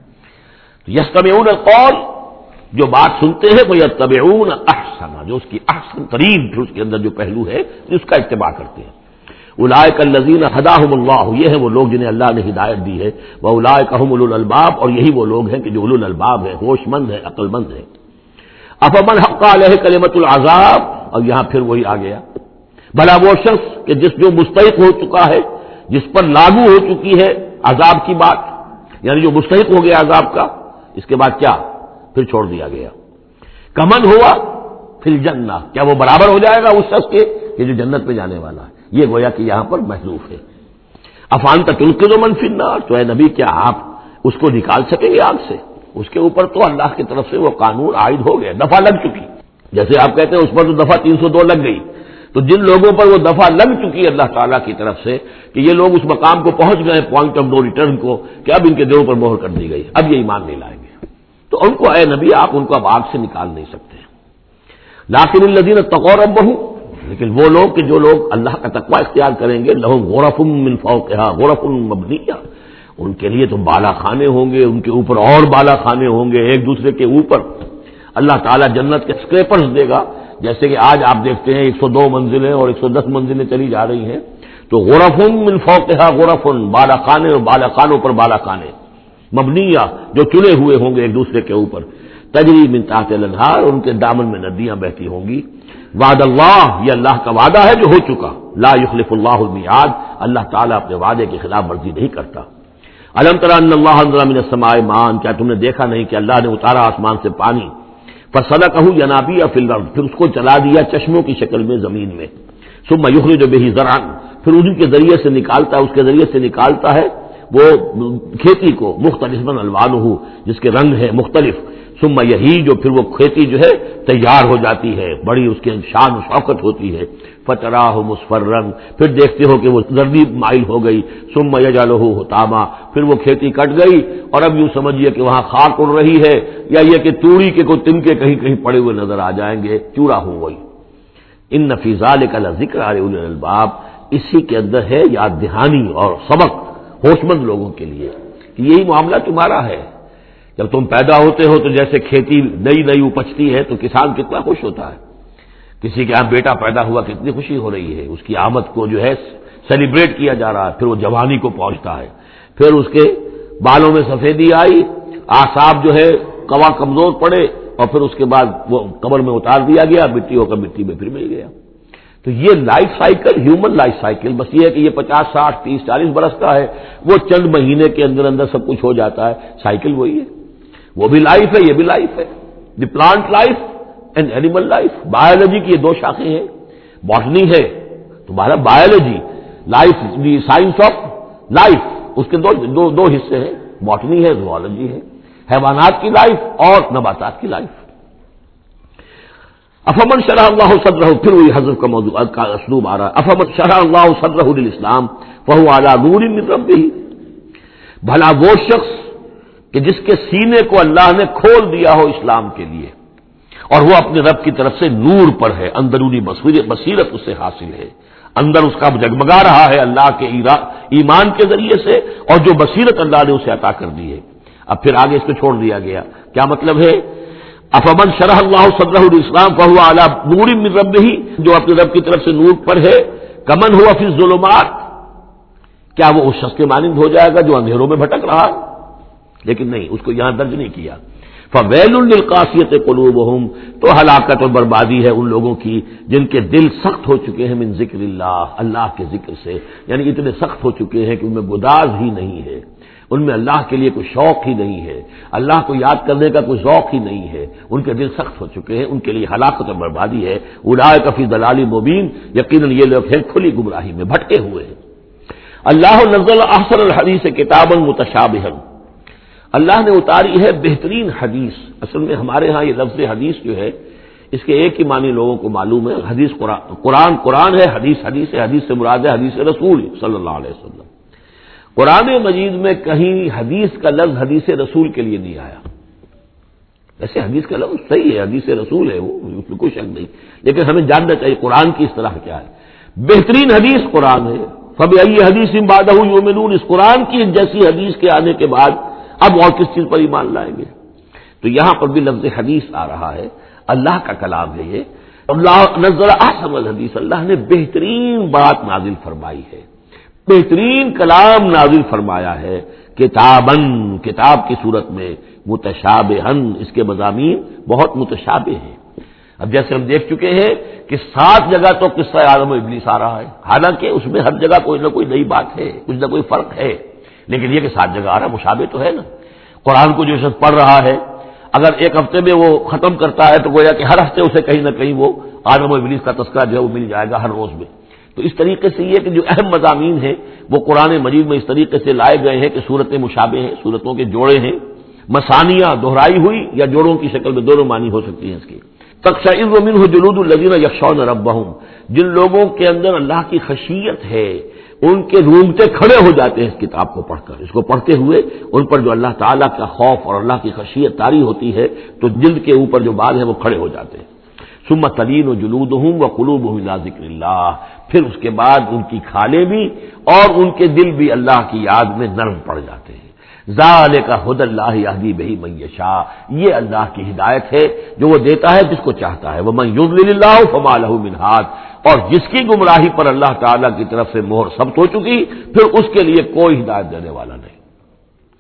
Speaker 1: یستمعون القول، جو بات سنتے ہیں وہ یتبعون احسنہ، جو اس کی احسن ترین اس کے اندر جو پہلو ہے اس کا اتباع کرتے ہیں. اولئک الذین ھداھم اللہ، یہ ہیں وہ لوگ جنہیں اللہ نے ہدایت دی ہے. واولئک ھم اولو الالباب، اور یہی وہ لوگ ہیں کہ جو اولو الالباب ہیں، ہوش مند ہیں، عقل مند ہیں. افمن حق علیہ کلمۃ العذاب، اور یہاں پھر وہی آ گیا، بھلا وہ شخص کہ جس جو مستحق ہو چکا ہے، جس پر لاگو ہو چکی ہے عذاب کی بات، یعنی جو مستحق ہو گیا عذاب کا، اس کے بعد کیا پھر چھوڑ دیا گیا. کمن ہوا فی الجنہ، کیا وہ برابر ہو جائے گا اس شخص کے کہ جو جنت میں جانے والا ہے؟ یہ گویا کہ یہاں پر محذوف ہے. افانت تلقذ من فی النار، تو اے نبی کیا آپ اس کو نکال سکیں گے آگ سے؟ اس کے اوپر تو اللہ کی طرف سے وہ قانون عائد ہو گیا، دفعہ لگ چکی. جیسے آپ کہتے ہیں اس پر تو دفعہ تین سو دو لگ گئی، تو جن لوگوں پر وہ دفعہ لگ چکی ہے اللہ تعالیٰ کی طرف سے کہ یہ لوگ اس مقام کو پہنچ گئے پوائنٹ آف نو ریٹرن کو، کہ اب ان کے دلوں پر مہر کر دی گئی، اب یہ ایمان نہیں لائیں گے، تو ان کو اے نبی آپ ان کو اب آگ سے نکال نہیں سکتے. لیکن الذین اتقوا ربہم، لیکن وہ لوگ کہ جو لوگ اللہ کا تقوی اختیار کریں گے، لہم غرف من فوقہا غرف مبنیہ، ان کے لیے تو بالا خانے ہوں گے، ان کے اوپر اور بالا خانے ہوں گے ایک دوسرے کے اوپر. اللہ تعالیٰ جنت کے اسکریپرز دے گا، جیسے کہ آج آپ دیکھتے ہیں ایک سو دو منزلیں اور ایک سو دس منزلیں چلی جا رہی ہیں، تو غرف من فوقہا غرف، بالا خانے اور بالا خانوں پر بالا خانے، مبنیہ جو چنے ہوئے ہوں گے ایک دوسرے کے اوپر. تجری من تحت الانہار، ان کے دامن میں ندیاں بہتی ہوں گی. وعد اللہ، یہ اللہ کا وعدہ ہے جو ہو چکا. لا یخلف اللہ المیعاد، اللہ تعالیٰ اپنے وعدے کی خلاف ورزی نہیں کرتا. الم تر ان اللہ انزل من السماء ماء، کیا تم نے دیکھا نہیں کہ اللہ نے اتارا آسمان سے پانی. فسلکہ ینابیع فی الارض، پھر اس کو چلا دیا چشموں کی شکل میں زمین میں. ثم یخرج بہ زرعا، پھر ان کے ذریعے سے نکالتا ہے، اس کے ذریعے سے نکالتا ہے وہ کھیتی کو. مختلف الوانہ، جس کے رنگ ہیں مختلف. ثم یہی جو پھر وہ کھیتی جو ہے تیار ہو جاتی ہے، بڑی اس کی شان و شوکت ہوتی ہے. فتراہ مصفرا، پھر دیکھتے ہو کہ وہ زردی مائل ہو گئی. ثم یجعلہ حطاما، پھر وہ کھیتی کٹ گئی اور اب یوں سمجھیے کہ وہاں خاک اڑ رہی ہے، یا یہ کہ توڑی کے کوئی تنکے کہیں کہیں پڑے ہوئے نظر آ جائیں گے، چورا ہو گئی. ان فی ذلک لذکر لأولی الالباب، اسی کے اندر ہے یاد دہانی اور سبق ہوش مند لوگوں کے لیے کہ یہی معاملہ تمہارا ہے. جب تم پیدا ہوتے ہو تو جیسے کھیتی نئی نئی اپجتی ہے تو کسان کتنا خوش ہوتا ہے. کسی کے یہاں بیٹا پیدا ہوا کتنی خوشی ہو رہی ہے، اس کی آمد کو جو ہے سیلیبریٹ کیا جا رہا ہے. پھر وہ جوانی کو پہنچتا ہے، پھر اس کے بالوں میں سفیدی آئی، اعصاب جو ہے قوا کمزور پڑے، اور پھر اس کے بعد وہ قبر میں اتار دیا گیا، مٹی ہو کر مٹی میں پھر مل گیا. تو یہ life cycle, human life cycle, بس یہ ہے کہ یہ پچاس ساٹھ تیس چالیس برس کا ہے، وہ چند مہینے کے اندر اندر سب کچھ ہو جاتا ہے. سائیکل وہی ہے، وہ بھی لائف ہے، یہ بھی لائف ہے. The plant life and animal life. Biology کی یہ دو شاخیں ہیں. باٹنی ہے تمہارا biology, life the science of life, اس کے دو دو, دو حصے ہیں، باٹنی ہے، زوالوجی ہے. حیوانات کی لائف اور نباتات کی لائف. افمن شرح اللہ صدرہ، پھر وہی حضرت کا موضوع کا اسلوب آ رہا ہے. افمن شرح اللہ صدرہ للاسلام فہو علی نور من ربہ، بھلا وہ شخص کہ جس کے سینے کو اللہ نے کھول دیا ہو اسلام کے لیے، اور وہ اپنے رب کی طرف سے نور پر ہے، اندرونی بصیرت اس سے حاصل ہے، اندر اس کا جگمگا رہا ہے اللہ کے ایمان کے ذریعے سے، اور جو بصیرت اللہ نے اسے عطا کر دی ہے. اب پھر آگے اس کو چھوڑ دیا گیا. کیا مطلب ہے؟ افمن شرح اللہ صدرہ الاسلام فہو علی نور من ربہ، جو اپنے رب کی طرف سے نور پر ہے. کمن ہوا فی الظلمات، کیا وہ اس شخص کے مانند ہو جائے گا جو اندھیروں میں بھٹک رہا ہے؟ لیکن نہیں، اس کو یہاں درج نہیں کیا. فویل للقاسیۃ قلوبہم، تو ہلاکت اور بربادی ہے ان لوگوں کی جن کے دل سخت ہو چکے ہیں من ذکر اللہ، اللہ کے ذکر سے، یعنی اتنے سخت ہو چکے ہیں کہ ان میں گداز ہی نہیں ہے، ان میں اللہ کے لیے کوئی شوق ہی نہیں ہے، اللہ کو یاد کرنے کا کوئی ذوق ہی نہیں ہے، ان کے دل سخت ہو چکے ہیں، ان کے لیے ہلاکت اور بربادی ہے. اولئک فی ضلال مبین، یقیناً یہ لوگ ہیں کھلی گمراہی میں بھٹکے ہوئے ہیں. اللہ نزل احسن الحدیث کتابا متشابہا، اللہ نے اتاری ہے بہترین حدیث. اصل میں ہمارے ہاں یہ لفظ حدیث جو ہے اس کے ایک ہی معنی لوگوں کو معلوم ہے. حدیث قرآن قرآن قرآن ہے، حدیث حدیث ہے. حدیث سے مراد ہے حدیث رسول صلی اللہ علیہ وسلم. قرآن مجید میں کہیں حدیث کا لفظ حدیث رسول کے لیے نہیں آیا. ویسے حدیث کا لفظ صحیح ہے، حدیث رسول ہے، وہ اس میں کوئی شک نہیں، لیکن ہمیں جاننا چاہیے قرآن کی اصطلاح کیا ہے. بہترین حدیث قرآن ہے. فبأي حدیث بعدہ یؤمنون، اس قرآن کی جیسی حدیث کے آنے کے بعد اب اور کس چیز پر ایمان لائیں گے؟ تو یہاں پر بھی لفظ حدیث آ رہا ہے، اللہ کا کلام ہے یہ. اللہ نزل احسن الحدیث، اللہ نے بہترین بات نازل فرمائی ہے، بہترین کلام نازل فرمایا ہے. کتابن، کتاب کی صورت میں، متشابہن، اس کے مضامین بہت متشابہ ہیں. اب جیسے ہم دیکھ چکے ہیں کہ سات جگہ تو قصہ آدم و ابلیس آ رہا ہے، حالانکہ اس میں ہر جگہ کوئی نہ کوئی نئی بات ہے، کچھ نہ کوئی فرق ہے، لیکن یہ کہ سات جگہ آ رہا ہے، مشابہ تو ہے نا. قرآن کو جو شخص پڑھ رہا ہے اگر ایک ہفتے میں وہ ختم کرتا ہے تو گویا کہ ہر ہفتے اسے کہیں نہ کہیں وہ آدم و ابلیس کا تذکرہ جو ہے وہ مل جائے گا ہر روز میں. تو اس طریقے سے یہ کہ جو اہم مضامین ہیں وہ قرآن مجید میں اس طریقے سے لائے گئے ہیں کہ صورتیں مشابہ ہیں، صورتوں کے جوڑے ہیں. مثانیہ دہرائی ہوئی یا جوڑوں کی شکل میں دونوں معنی ہو سکتی ہیں اس کی. تقشعر منہ جلود الذین یخشون ربہم، جن لوگوں کے اندر اللہ کی خشیت ہے ان کے رونگٹے کھڑے ہو جاتے ہیں اس کتاب کو پڑھ کر. اس کو پڑھتے ہوئے ان پر جو اللہ تعالیٰ کا خوف اور اللہ کی خشیت طاری ہوتی ہے تو جلد کے اوپر جو بال ہیں وہ کھڑے ہو جاتے ہیں. ثم تلین جلودہم وقلوبہم الی ذکر اللہ، پھر اس کے بعد ان کی کھالیں بھی اور ان کے دل بھی اللہ کی یاد میں نرم پڑ جاتے ہیں. ذالک ھدی اللہ یہدی بہ من یشاء، یہ اللہ کی ہدایت ہے جو وہ دیتا ہے جس کو چاہتا ہے. ومن یضلل اللہ فما لہ من ہاد، اور جس کی گمراہی پر اللہ تعالیٰ کی طرف سے مہر ثبت ہو چکی پھر اس کے لیے کوئی ہدایت دینے والا نہیں.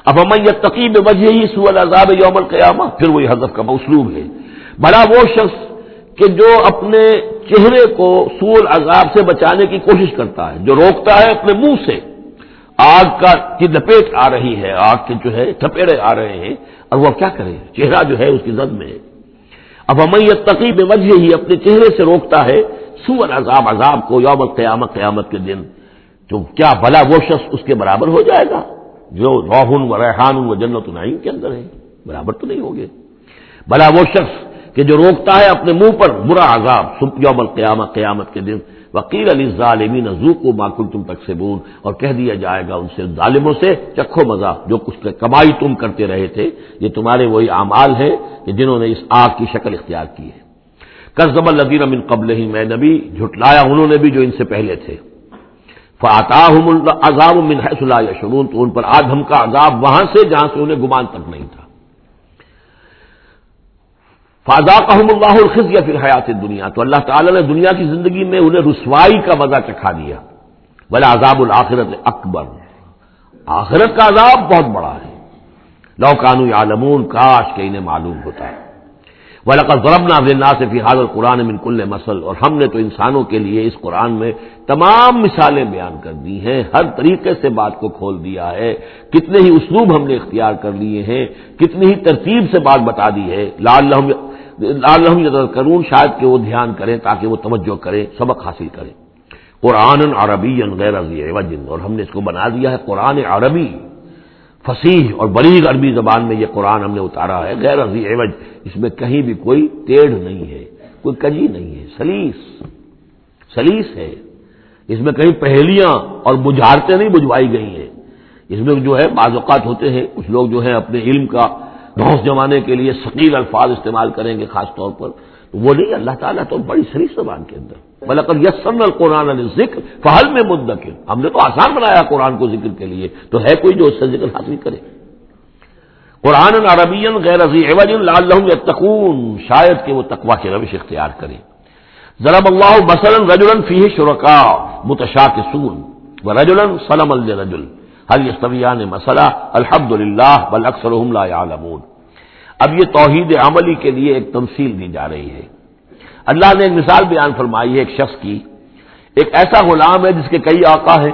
Speaker 1: افمن یتقی بوجہہ سوء العذاب یوم القیامہ، پھر وہی حذف کا اسلوب ہے، بھلا وہ شخص کہ جو اپنے چہرے کو سوء العذاب سے بچانے کی کوشش کرتا ہے، جو روکتا ہے اپنے منہ سے، آگ کا کی لپیٹ آ رہی ہے، آگ کے جو ہے تھپیڑے آ رہے ہیں، اور وہ کیا کرے، چہرہ جو ہے اس کی زد میں ہے۔ افمن یتقی بوجہہ، اپنے چہرے سے روکتا ہے سوء العذاب، عذاب کو، یوم القیامہ، قیامت کے دن، تو کیا بھلا وہ شخص اس کے برابر ہو جائے گا جو روح و ریحان و جنت نعیم کے اندر ہے؟ برابر تو نہیں ہوگے۔ بھلا وہ شخص کہ جو روکتا ہے اپنے منہ پر برا عذاب یوم القیامہ، قیامت کے دن، وقیل للظالمین ذوقوا ما کنتم تکسبون، اور کہہ دیا جائے گا ان سے، ظالموں سے، چکھو مزہ، جو کچھ کمائی تم کرتے رہے تھے، یہ تمہارے وہی اعمال ہیں کہ جنہوں نے اس آگ کی شکل اختیار کی ہے۔ کذب الذین من قبلہم، اے نبی جھٹلایا انہوں نے بھی جو ان سے پہلے تھے، فاتاہم العذاب من حیث لا یشعرون، تو ان پر آ دھمکا عذاب وہاں سے جہاں سے انہیں گمان تک نہیں تھا۔ فاذاقہم اللہ الخزی فی الحیات الدنیا، تو اللہ تعالی نے دنیا کی زندگی میں انہیں رسوائی کا مزہ چکھا دیا۔ ولعذاب الآخرۃ اکبر، آخرت کا عذاب بہت بڑا ہے۔ لو کانوا یعلمون، کاش کہ انہیں معلوم ہوتا ہے۔ وَلَقَدْ ضَرَبْنَا لِلنَّاسِ فِي هَذَا الْقُرْآنِ مِنْ كُلِّ مَثَلٍ، اور ہم نے تو انسانوں کے لیے اس قرآن میں تمام مثالیں بیان کر دی ہیں، ہر طریقے سے بات کو کھول دیا ہے، کتنے ہی اسلوب ہم نے اختیار کر لیے ہیں، کتنی ہی ترتیب سے بات بتا دی ہے، لعلہم لعلہم یتذکرون، شاید کہ وہ دھیان کریں، تاکہ وہ توجہ کریں، سبق حاصل کریں۔ قرآن عربی غیر ذی عوج، اور ہم نے اس کو بنا دیا ہے قرآن عربی، فصیح اور بلیغ عربی زبان میں یہ قرآن ہم نے اتارا ہے، غیر ذی عوج، اس میں کہیں بھی کوئی ٹیڑھ نہیں ہے، کوئی کجی نہیں ہے، سلیس سلیس ہے، اس میں کہیں پہلیاں اور بجھارتیں نہیں بجھوائی گئی ہیں۔ اس میں جو ہے بعض اوقات ہوتے ہیں کچھ لوگ جو ہے اپنے علم کا دھوس جمانے کے لیے ثقیل الفاظ استعمال کریں گے خاص طور پر، تو وہ نہیں، اللہ تعالیٰ تو بڑی سلیس زبان کے اندر، وَلَقَدْ يَسَّرْنَا الْقُرْآنَ لِلذِّكْرِ فَهَلْ مِن مُدَّكِرٍ، ہم نے تو آسان بنایا قرآن کو ذکر کے لیے، تو ہے کوئی جو اس سے ذکر حاصل کرے۔ قرآن عربی غیر ذی عوج لعلہم یتقون، شاید کہ وہ تقوی کی روش اختیار کریں۔ ضرب اللہ مثلا رجلا فیہ شرکاء متشاکسون ورجلا سلما لرجل هل یستویان مثلا الحمد للہ بل اکثرهم لا یعلمون۔ اب یہ توحید عملی کے لیے ایک تمثیل دی جا رہی ہے۔ اللہ نے ایک مثال بیان فرمائی ہے ایک شخص کی، ایک ایسا غلام ہے جس کے کئی آقا ہیں،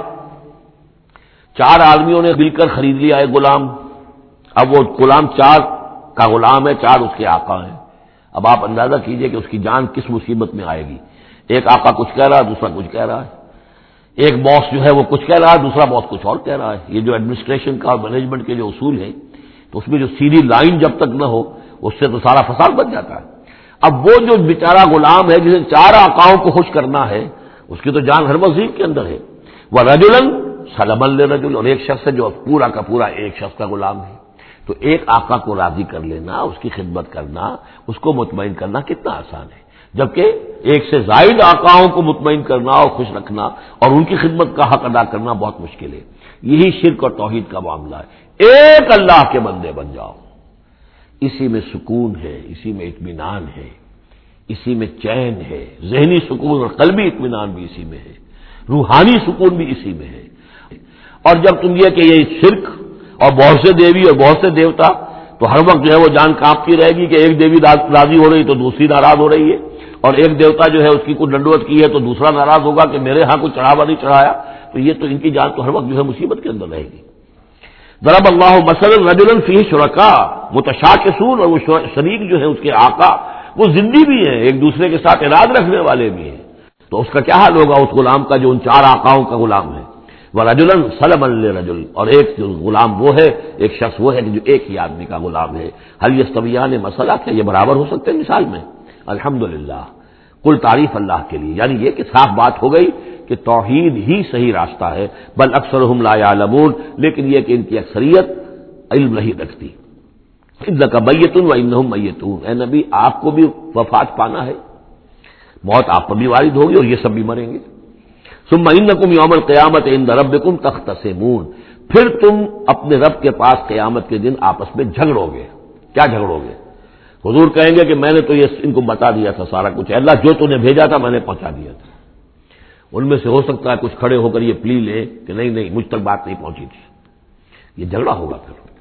Speaker 1: چار آدمیوں نے مل کر خرید لیا ایک غلام، اب وہ غلام چار کا غلام ہے، چار اس کے آقا ہیں۔ اب آپ اندازہ کیجئے کہ اس کی جان کس مصیبت میں آئے گی، ایک آقا کچھ کہہ رہا ہے، دوسرا کچھ کہہ رہا ہے، ایک باس جو ہے وہ کچھ کہہ رہا ہے، دوسرا باس کچھ اور کہہ رہا ہے۔ یہ جو ایڈمنسٹریشن کا اور مینجمنٹ کے جو اصول ہیں، تو اس میں جو سیدھی لائن جب تک نہ ہو اس سے تو سارا فساد بن جاتا ہے۔ اب وہ جو بیچارہ غلام ہے جسے چار آقاؤں کو خوش کرنا ہے، اس کی تو جان ہر وظیف کے اندر ہے۔ وہ رجلا سلما لرجل، اور ایک شخص ہے جو پورا کا پورا ایک شخص کا غلام ہے، تو ایک آقا کو راضی کر لینا، اس کی خدمت کرنا، اس کو مطمئن کرنا کتنا آسان ہے، جبکہ ایک سے زائد آقاؤں کو مطمئن کرنا اور خوش رکھنا اور ان کی خدمت کا حق ادا کرنا بہت مشکل ہے۔ یہی شرک اور توحید کا معاملہ ہے، ایک اللہ کے بندے بن جاؤ، اسی میں سکون ہے، اسی میں اطمینان ہے، اسی میں چین ہے، ذہنی سکون اور قلبی اطمینان بھی اسی میں ہے، روحانی سکون بھی اسی میں ہے۔ اور جب تم یہ کہ یہ شرک اور بہت سے دیوی اور بہت سے دیوتا، تو ہر وقت جو ہے وہ جان کانپتی رہے گی کہ ایک دیوی راضی ہو رہی تو دوسری ناراض ہو رہی ہے، اور ایک دیوتا جو ہے اس کی کوئی ڈنڈوت کی ہے تو دوسرا ناراض ہوگا کہ میرے ہاں کوئی چڑھاوا نہیں چڑھایا، تو یہ تو ان کی جان تو ہر وقت جو ہے مصیبت کے اندر رہے گی۔ ضرب اللہ مثلا رجلا فیہ شرکاء متشاکسون، اور وہ شریک جو ہے اس کے آقا وہ زندی بھی ہیں، ایک دوسرے کے ساتھ اراد رکھنے والے بھی ہیں، تو اس کا کیا حال ہوگا اس غلام کا جو ان چار آقاؤں کا غلام ہے۔ ورجلا سلما لرجل، اور ایک جو غلام وہ ہے، ایک شخص وہ ہے جو ایک ہی آدمی کا غلام ہے۔ هل یستویان مثلا، کیا یہ برابر ہو سکتے ہیں مثال میں؟ الحمدللہ، کل تعریف اللہ کے لیے، یعنی یہ کہ صاف بات ہو گئی کہ توحید ہی صحیح راستہ ہے، بل اکثرهم لا یعلمون، لیکن یہ کہ ان کی اکثریت علم نہیں رکھتی۔ انک میت و انہم میتون، اے نبی آپ کو بھی وفات پانا ہے، موت آپ پر بھی وارد ہوگی اور یہ سب بھی مریں گے۔ ثم انکم یوم القیامت عند ربکم تختصمون، پھر تم اپنے رب کے پاس قیامت کے دن آپس میں جھگڑو گے۔ کیا جھگڑو گے؟ حضور کہیں گے کہ میں نے تو یہ ان کو بتا دیا تھا سارا کچھ، اللہ جو تو نے بھیجا تھا میں نے پہنچا دیا تھا۔ ان میں سے ہو سکتا ہے کچھ کھڑے ہو کر یہ پلی لے کہ نہیں نہیں مجھ تک بات نہیں پہنچی تھی، یہ جھگڑا ہوگا پھر۔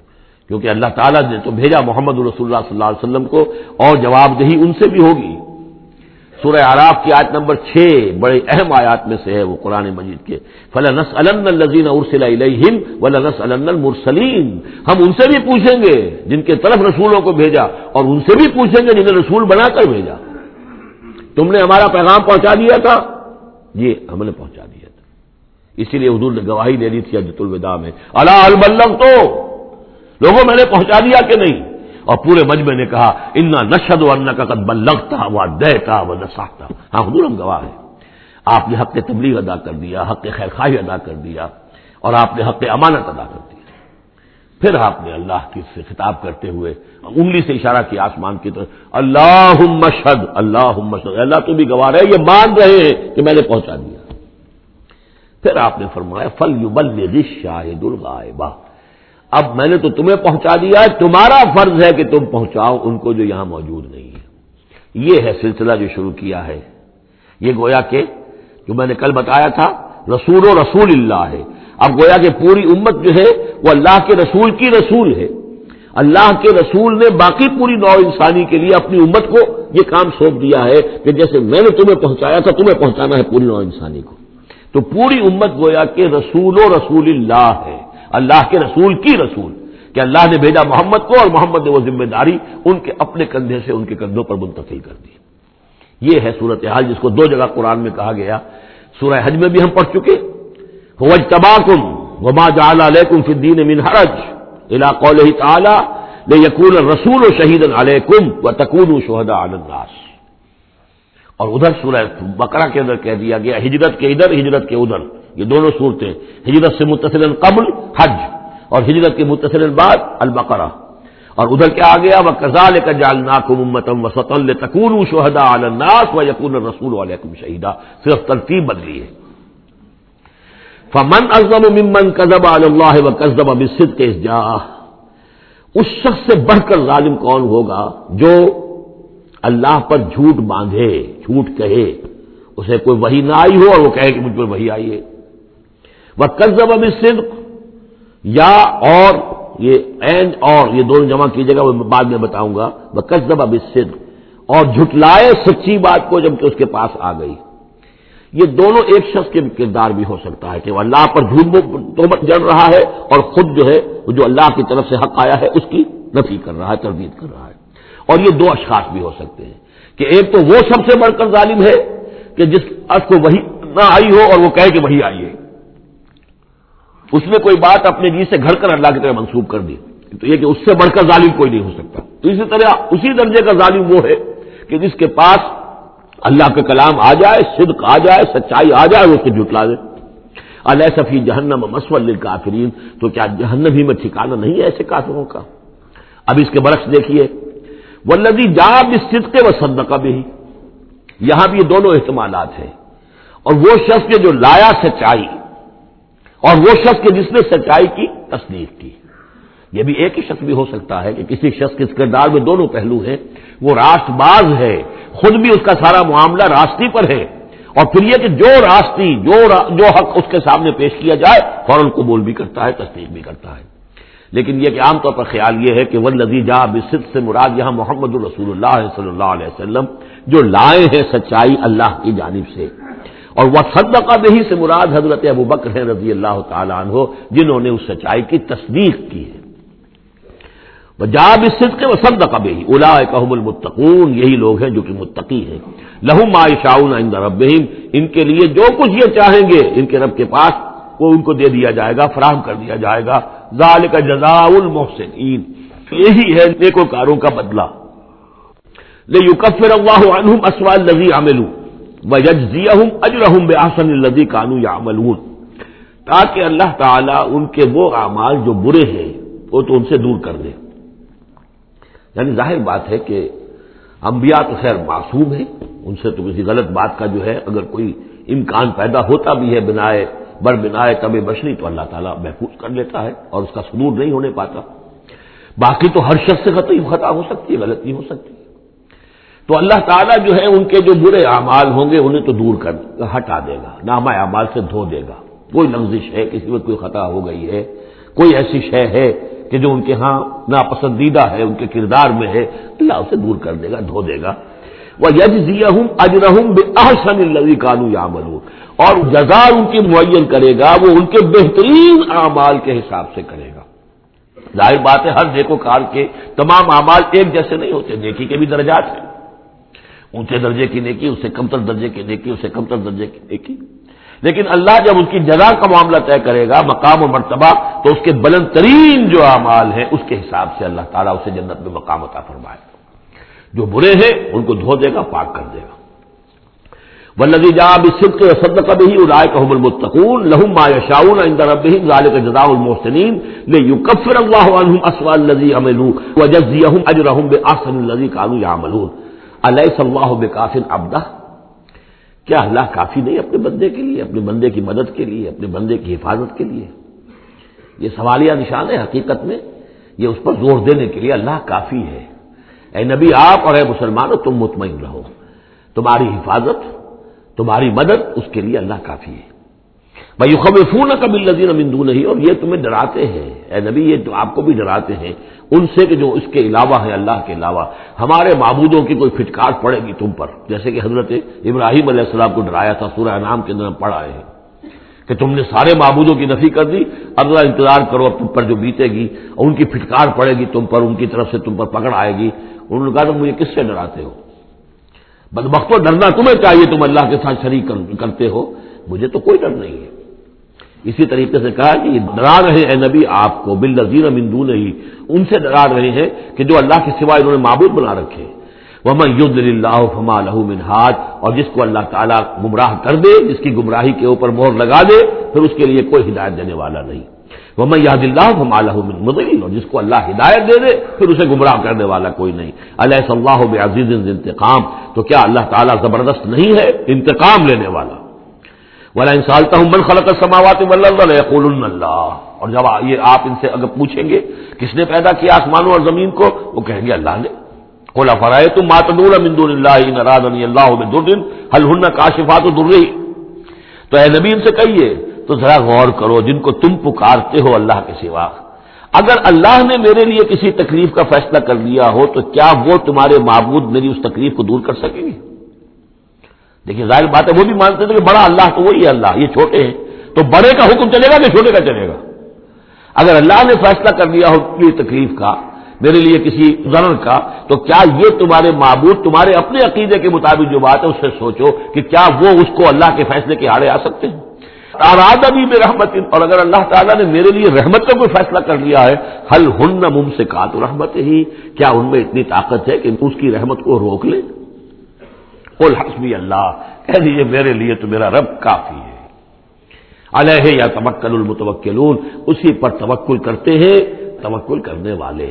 Speaker 1: کیونکہ اللہ تعالیٰ نے تو بھیجا محمد رسول اللہ صلی اللہ علیہ وسلم کو، اور جواب دہی ان سے بھی ہوگی۔ سورہ اعراف کی آیت نمبر چھ بڑے اہم آیات میں سے ہے وہ قرآن مجید کے، فَلَنَسْأَلَنَّ الَّذِينَ أُرْسِلَ إِلَيْهِمْ وَلَنَسْأَلَنَّ الْمُرْسَلِينَ، ہم ان سے بھی پوچھیں گے جن کے طرف رسولوں کو بھیجا، اور ان سے بھی پوچھیں گے جنہیں رسول بنا کر بھیجا۔ تم نے ہمارا پیغام پہنچا دیا تھا؟ یہ ہم نے پہنچا دیا تھا۔ اسی لیے حضور نے گواہی دے دی تھی حجۃ الوداع میں، الا هل بلغت، لوگوں میں نے پہنچا دیا کہ نہیں؟ اور پورے مجمع نے کہا انا نشهد انک قد بلغت وادیت ونصحت، ہاں حضور ہم گواہ ہیں، آپ نے حق تبلیغ ادا کر دیا، حق خیر خواہی ادا کر دیا، اور آپ نے حق امانت ادا کر دیا۔ پھر آپ نے اللہ کی سے خطاب کرتے ہوئے انگلی سے اشارہ کیا آسمان کی طرف، اللہم اشہد، اللہم اشہد، اللہ تو بھی گواہ ہے، یہ مان رہے ہیں کہ میں نے پہنچا دیا۔ پھر آپ نے فرمایا فلیبلغ الشاہد الغائب، اب میں نے تو تمہیں پہنچا دیا ہے، تمہارا فرض ہے کہ تم پہنچاؤ ان کو جو یہاں موجود نہیں ہے۔ یہ ہے سلسلہ جو شروع کیا ہے، یہ گویا کہ جو میں نے کل بتایا تھا رسول و رسول اللہ ہے، اب گویا کہ پوری امت جو ہے وہ اللہ کے رسول کی رسول ہے۔ اللہ کے رسول نے باقی پوری نوع انسانی کے لیے اپنی امت کو یہ کام سونپ دیا ہے کہ جیسے میں نے تمہیں پہنچایا تھا تمہیں پہنچانا ہے پوری نوع انسانی کو۔ تو پوری امت گویا کہ رسول و رسول اللہ ہے، اللہ کے رسول کی رسول، کہ اللہ نے بھیجا محمد کو، اور محمد نے وہ ذمہ داری ان کے اپنے کندھے سے ان کے کندھوں پر منتقل کر دی۔ یہ ہے صورتحال جس کو دو جگہ قرآن میں کہا گیا، سورہ حج میں بھی ہم پڑھ چکے، هو اجتباکم وما جعل علیکم فی الدین من حرج الی قولہ تعالی لیکون الرسول شہیدا علیکم وتکونوا شہداء علی الناس، اور ادھر سورہ بقرہ کے اندر کہہ دیا گیا ہجرت کے ادھر ہجرت کے ادھر، یہ دونوں صورتیں ہجرت سے متصل قبل حج اور ہجرت کے متصل بعد البقرہ، اور ادھر کیا آ گیا وَكَذَلِكَ جَعَلْنَاكُمْ أُمَّةً وَسَطًا لِتَكُونُوا شُهَدَاءَ عَلَى النَّاسِ وَيَكُونَ الرَّسُولُ عَلَيْكُمْ شَهِيدًا، صرف ترتیب بدلی ہے۔ فَمَنْ أَظْلَمُ مِمَّنْ كَذَبَ عَلَى اللَّهِ وَكَذَّبَ بِالصِّدْقِ إِذْ جَاءَهُ، اس شخص سے بڑھ کر ظالم کون ہوگا جو اللہ پر جھوٹ باندھے، جھوٹ کہے، اسے کوئی وحی نہ آئی ہو اور وہ کہے کہ مجھ پر وحی آئی ہے۔ وَكَذَّبَ بِالصِّدْقِ، یا اور یہ این اور یہ دونوں جمع کیجیے گا، وہ بعد میں بتاؤں گا، وَكَذَّبَ بِالصِّدْقِ، اور جھٹلائے سچی بات کو جب کہ اس کے پاس آ گئی۔ یہ دونوں ایک شخص کے کردار بھی ہو سکتا ہے کہ وہ اللہ پر جھوٹ تہمت جڑ رہا ہے اور خود جو ہے وہ جو اللہ کی طرف سے حق آیا ہے اس کی نفی کر رہا ہے، تردید کر رہا ہے۔ اور یہ دو اشخاص بھی ہو سکتے ہیں کہ ایک تو وہ سب سے بڑھ کر ظالم ہے کہ جس کو وحی نہ آئی ہو اور وہ کہے کہ وحی آئی ہے، اس نے کوئی بات اپنے جی سے گھڑ کر اللہ کی طرف منسوب کر دی، تو یہ کہ اس سے بڑھ کر ظالم کوئی نہیں ہو سکتا۔ تو اسی طرح اسی درجے کا ظالم وہ ہے کہ جس کے پاس اللہ کا کلام آ جائے، صدق آ جائے، سچائی آ جائے، وہ اسے جھٹلا دے۔ الیس فی جہنم مثوی للکافرین، تو کیا جہنم ہی میں ٹھکانہ نہیں ہے ایسے کافروں کا؟ اب اس کے برعکس دیکھیے والذی جاء بالصدق وصدق بہ، یہاں بھی یہ دونوں احتمالات ہیں، اور وہ شخص کے جو لایا سچائی، اور وہ شخص کے جس نے سچائی کی تصدیق کی۔ یہ بھی ایک ہی شخص بھی ہو سکتا ہے کہ کسی شخص کے کردار میں دونوں پہلو ہیں، وہ راست باز ہے، خود بھی اس کا سارا معاملہ راستی پر ہے، اور پھر یہ کہ جو راستی جو را جو حق اس کے سامنے پیش کیا جائے فوراً قبول بھی کرتا ہے، تصدیق بھی کرتا ہے۔ لیکن یہ کہ عام طور پر خیال یہ ہے کہ والذی جاء بالصدق سے مراد یہاں محمد رسول اللہ صلی اللہ علیہ وسلم جو لائے ہیں سچائی اللہ کی جانب سے، اور وصدق بہ سے مراد حضرت ابوبکر ہیں رضی اللہ تعالی عنہ جنہوں نے اس سچائی کی تصدیق کی ہے۔ وجاء بالصدق وصدق بہ اولئک هم المتقون، یہی لوگ ہیں جو کہ متقی ہیں۔ لہم ما یشاءون عند ربہم، ان کے لیے جو کچھ یہ چاہیں گے ان کے رب کے پاس وہ ان کو دے دیا جائے گا، فراہم کر دیا جائے گا۔ ذالک جزاء المحسنین، یہی ہے نیکوکاروں کا بدلہ۔ لیکفر اللہ عنہم اسوأ الذی عملوا وَيَجْزِيَهُمْ أَجْرَهُمْ بِأَحْسَنِ الَّذِي كَانُوا يَعْمَلُونَ، تاکہ اللہ تعالیٰ ان کے وہ اعمال جو برے ہیں وہ تو ان سے دور کر دے۔ یعنی ظاہر بات ہے کہ انبیاء تو خیر معصوم ہیں، ان سے تو کسی غلط بات کا جو ہے اگر کوئی امکان پیدا ہوتا بھی ہے بنائے بر بنائے طب بشری تو اللہ تعالیٰ محفوظ کر لیتا ہے اور اس کا صدور نہیں ہونے پاتا۔ باقی تو ہر شخص سے خطا ہو سکتی ہے، غلطی ہو سکتی ہے، تو اللہ تعالیٰ جو ہے ان کے جو برے اعمال ہوں گے انہیں تو دور کر ہٹا دے گا، نامہ اعمال سے دھو دے گا۔ کوئی لغزش ہے، کسی میں کوئی خطا ہو گئی ہے، کوئی ایسی شے ہے کہ جو ان کے ہاں ناپسندیدہ ہے، ان کے کردار میں ہے، اللہ اسے دور کر دے گا، دھو دے گا۔ وَيَجْزِيَهُمْ أَجْرَهُمْ بِأَحْسَنِ الَّذِي كَانُوا يَعْمَلُونَ، اور جزا ان کی معین کرے گا وہ ان کے بہترین اعمال کے حساب سے کرے گا۔ ظاہر بات ہے ہر نیکوکار کے تمام اعمال ایک جیسے نہیں ہوتے، نیکی کے بھی درجات ہیں، اونچے درجے کی نیکی، اس سے کمتر درجے کی نیکی، اس سے کمتر درجے کی نیکی، لیکن اللہ جب اس کی جزا کا معاملہ طے کرے گا، مقام و مرتبہ، تو اس کے بلند ترین جو اعمال ہیں اس کے حساب سے اللہ تعالیٰ اسے جنت میں مقام عطا فرمائے گا۔ جو برے ہیں ان کو دھو دے گا، پاک کر دے گا۔ والذی جاء بالصدق وصدق به اولئک هم المتقون لهم ما یشاءون عند ربهم ذلك جزاء المحسنین لیکفر اللہ عنهم اسوأ الذی عملوا ویجزیهم اجرهم باحسن الذی كانوا يعملون الیس اللہ بکاف عبدہ، کیا اللہ کافی نہیں اپنے بندے کے لیے، اپنے بندے کی مدد کے لیے، اپنے بندے کی حفاظت کے لیے؟ یہ سوالیہ نشان ہے، حقیقت میں یہ اس پر زور دینے کے لیے اللہ کافی ہے۔ اے نبی آپ اور اے مسلمانوں تم مطمئن رہو، تمہاری حفاظت، تمہاری مدد اس کے لیے اللہ کافی ہے۔ وَيُخَوِّفُونَكَ بِالَّذِينَ مِن دُونِهِ، اور یہ تمہیں ڈراتے ہیں اے نبی، یہ تو آپ کو بھی ڈراتے ہیں ان سے کہ جو اس کے علاوہ ہیں، اللہ کے علاوہ ہمارے معبودوں کی کوئی پھٹکار پڑے گی تم پر، جیسے کہ حضرت ابراہیم علیہ السلام کو ڈرایا تھا، سورہ انعام کے اندر ہم پڑھ آئے ہیں کہ تم نے سارے معبودوں کی نفی کر دی، اب ذرا انتظار کرو اب تم پر جو بیتے گی، اور ان کی پھٹکار پڑے گی تم پر، ان کی طرف سے تم پر پکڑ آئے گی۔ انہوں نے کہا تم مجھے کس سے ڈراتے ہو؟ بدبختو ڈرنا تمہیں چاہیے، تم اللہ کے ساتھ شریک کرتے ہو، مجھے تو کوئی ڈر نہیں ہے۔ اسی طریقے سے کہا کہ یہ ڈرا رہے اے نبی آپ کو بالذین من دونہ، ان سے ڈرا رہے ہیں کہ جو اللہ کے سوا انہوں نے معبود بنا رکھے۔ وَمَن يُضْلِلِ اللَّهُ فَمَا لَهُ مِنْ هَادٍ، اور جس کو اللہ تعالیٰ گمراہ کر دے، جس کی گمراہی کے اوپر مہر لگا دے، پھر اس کے لیے کوئی ہدایت دینے والا نہیں۔ وَمَن يَهْدِ اللَّهُ فَمَا لَهُ مِن مُضِلٍّ، اور جس کو اللہ ہدایت دے دے پھر اسے گمراہ کرنے والا کوئی نہیں۔ أَلَيْسَ اللَّهُ بِعَزِيزٍ ذِي انتقام، تو کیا اللہ تعالیٰ زبردست نہیں ہے، انتقام لینے والا؟ وَلَئِن سَأَلْتَهُم مَّنْ خَلَقَ السَّمَاوَاتِ وَالْأَرْضَ لَيَقُولُنَّ اللَّهُ، اور جب یہ آپ ان سے اگر پوچھیں گے کس نے پیدا کیا آسمانوں اور زمین کو، وہ کہیں گے اللہ نے۔ قُلْ أَفَرَأَيْتُم مَّا تَدْعُونَ مِن دُونِ اللَّهِ إِنْ أَرَادَنِيَ اللَّهُ بِضُرٍّ هَلْ هُنَّ كَاشِفَاتُ ضُرِّهِ، تو اے نبی ان سے کہیے تو ذرا غور کرو، جن کو تم پکارتے ہو اللہ کے سوا، اگر اللہ نے میرے لیے کسی تکلیف کا فیصلہ کر لیا ہو تو کیا وہ تمہارے معبود میری اس تکلیف کو دور کر سکیں گے؟ دیکھیے ظاہر بات ہے وہ بھی مانتے تھے کہ بڑا اللہ تو وہی ہے اللہ، یہ چھوٹے ہیں، تو بڑے کا حکم چلے گا کہ چھوٹے کا چلے گا؟ اگر اللہ نے فیصلہ کر لیا ہو میری تکلیف کا، میرے لیے کسی ضرر کا، تو کیا یہ تمہارے معبود تمہارے اپنے عقیدے کے مطابق جو بات ہے اس سے سوچو کہ کیا وہ اس کو اللہ کے فیصلے کے آڑے آ سکتے ہیں؟ ارادنی برحمت، اور اگر اللہ تعالیٰ نے میرے لیے رحمت کا کوئی فیصلہ کر لیا ہے، حل ہن ممسکات رحمت ہی، کیا ان میں اتنی طاقت ہے کہ اس کی رحمت کو روک لیں؟ قل حسبی اللہ، کہہ دیجیے میرے لیے تو میرا رب کافی ہے۔ علیہ یتوکل المتوکلون، اسی پر توکل کرتے ہیں توکل کرنے والے۔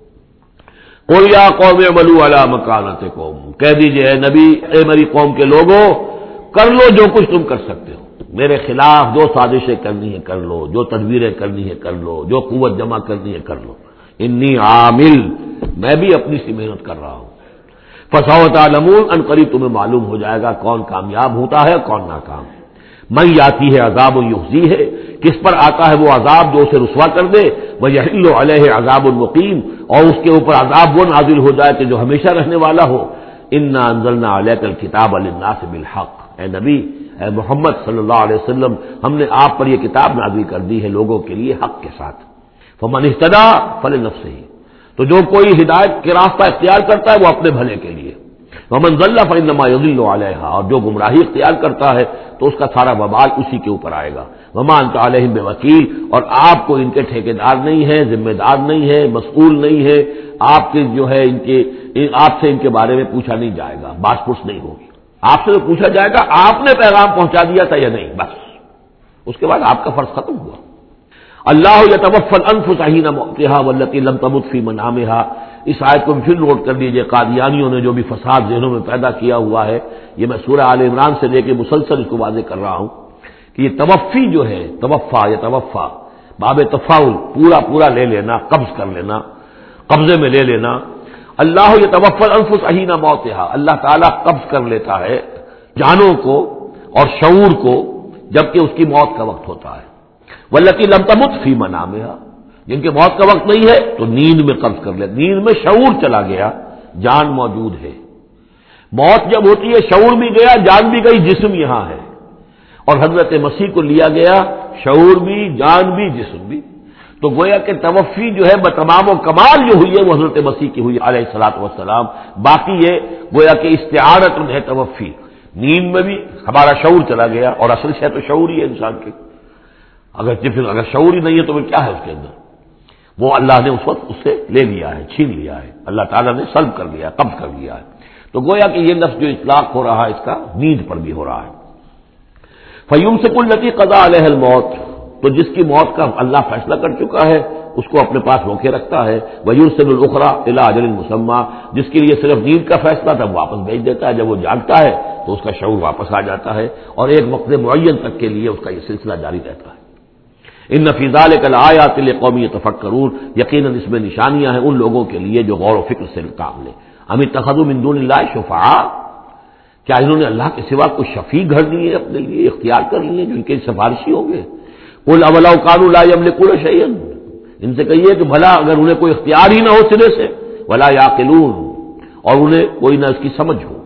Speaker 1: قل یا قوم اعملوا علی مکانتکم، کہہ دیجیے اے نبی اے میری قوم کے لوگوں، کر لو جو کچھ تم کر سکتے ہو، میرے خلاف جو سازشیں کرنی ہے کر لو، جو تدبیریں کرنی ہے کر لو، جو قوت جمع کرنی ہے کر لو، انی عامل، میں بھی اپنی سی محنت کر رہا ہوں۔ فسوف تعلمون، ان قریب تمہیں معلوم ہو جائے گا کون کامیاب ہوتا ہے کون ناکام۔ من یاتی ہے عذاب یخزی ہے، کس پر آتا ہے وہ عذاب جو اسے رسوا کر دے، ویحل علیہ عذاب مقیم، اور اس کے اوپر عذاب وہ نازل ہو جائے کہ جو ہمیشہ رہنے والا ہو۔ انا انزلنا علیک الکتاب للناس بالحق، اے نبی اے محمد صلی اللہ علیہ وسلم، ہم نے آپ پر یہ کتاب نازل کر دی ہے لوگوں کے لیے حق کے ساتھ۔ فمن اہتدی فلنفسہ، تو جو کوئی ہدایت کے راستہ اختیار کرتا ہے وہ اپنے بھلے کے لیے، ومن ضل فانما یضل علیہا، اور جو گمراہی اختیار کرتا ہے تو اس کا سارا وبال اسی کے اوپر آئے گا۔ وما انت علیہم بوکیل، اور آپ کو ان کے ٹھیکیدار نہیں ہے، ذمہ دار نہیں ہے، مسئول نہیں ہے، آپ کے جو ہے ان کے آپ سے ان کے بارے میں پوچھا نہیں جائے گا، باس پرس نہیں ہوگی، آپ سے تو پوچھا جائے گا آپ نے پیغام پہنچا دیا تھا یا نہیں، بس اس کے بعد آپ کا فرض ختم ہوا۔ اللہ یتوفی الانفس حین موتها والتي لم تمت فی منامها، اس آیت کو پھر نوٹ کر لیجئے، قادیانیوں نے جو بھی فساد ذہنوں میں پیدا کیا ہوا ہے، یہ میں سورہ آل عمران سے لے کے مسلسل اس کو واضح کر رہا ہوں کہ یہ توفی جو ہے، توفا یا توفا باب تفاعل، پورا پورا لے لینا، قبض کر لینا، قبضے میں لے لینا۔ اللہ یتوفی الانفس حین موتها، اللہ تعالیٰ قبض کر لیتا ہے جانوں کو اور شعور کو جبکہ اس کی موت کا وقت ہوتا ہے۔ والتي لم تمت فی منامها، جن کے موت کا وقت نہیں ہے تو نیند میں قبض کر لے، نیند میں شعور چلا گیا، جان موجود ہے۔ موت جب ہوتی ہے شعور بھی گیا، جان بھی گئی، جسم یہاں ہے، اور حضرت مسیح کو لیا گیا، شعور بھی، جان بھی، جسم بھی۔ تو گویا کہ توفی جو ہے بتمام و کمال جو ہوئی ہے وہ حضرت مسیح کی ہوئی علیہ الصلوۃ والسلام، باقی یہ گویا کہ استعارت ہے توفی، نیند میں بھی ہمارا شعور چلا گیا، اور اصل شے تو شعور ہی ہے انسان کے، اگر پھر اگر شعور ہی نہیں ہے تو پھر کیا ہے اس کے اندر؟ وہ اللہ نے اس وقت اس سے لے لیا ہے، چھین لیا ہے، اللہ تعالیٰ نے سلب کر لیا، قبض کر لیا ہے۔ تو گویا کہ یہ لفظ جو اطلاق ہو رہا ہے اس کا نیند پر بھی ہو رہا ہے۔ فَيُمْسِكُ الَّتِي قَضَىٰ عَلَيْهَا الْمَوْتَ، تو جس کی موت کا اللہ فیصلہ کر چکا ہے اس کو اپنے پاس روکے رکھتا ہے۔ وَيُرْسِلُ الْأُخْرَىٰ إِلَىٰ أَجَلٍ مُّسَمًّى، جس کے لیے صرف نیند کا فیصلہ تھا واپس بھیج دیتا ہے، جب وہ جاگتا ہے تو اس کا شعور واپس آ جاتا ہے، اور ایک وقت معین تک کے لیے اس کا یہ سلسلہ جاری رہتا ہے۔ ان فی ذلک لآیات لقوم یتفکرون، یقیناً اس میں نشانیاں ہیں ان لوگوں کے لیے جو غور و فکر سے کام لیں۔ ام اتخذوا من دون اللہ شفعاء، کیا انہوں نے اللہ کے سوا کوئی شفیع گھر لیے اپنے لیے، اختیار کر لیے جو ان کے سفارشی ہوں گے؟ قل اولو کانوا لا یملکون شیئا، ان سے کہیے کہ بھلا اگر انہیں کوئی اختیار ہی نہ ہو سرے سے، ولا یعقلون، اور انہیں کوئی نہ اس کی سمجھ ہو۔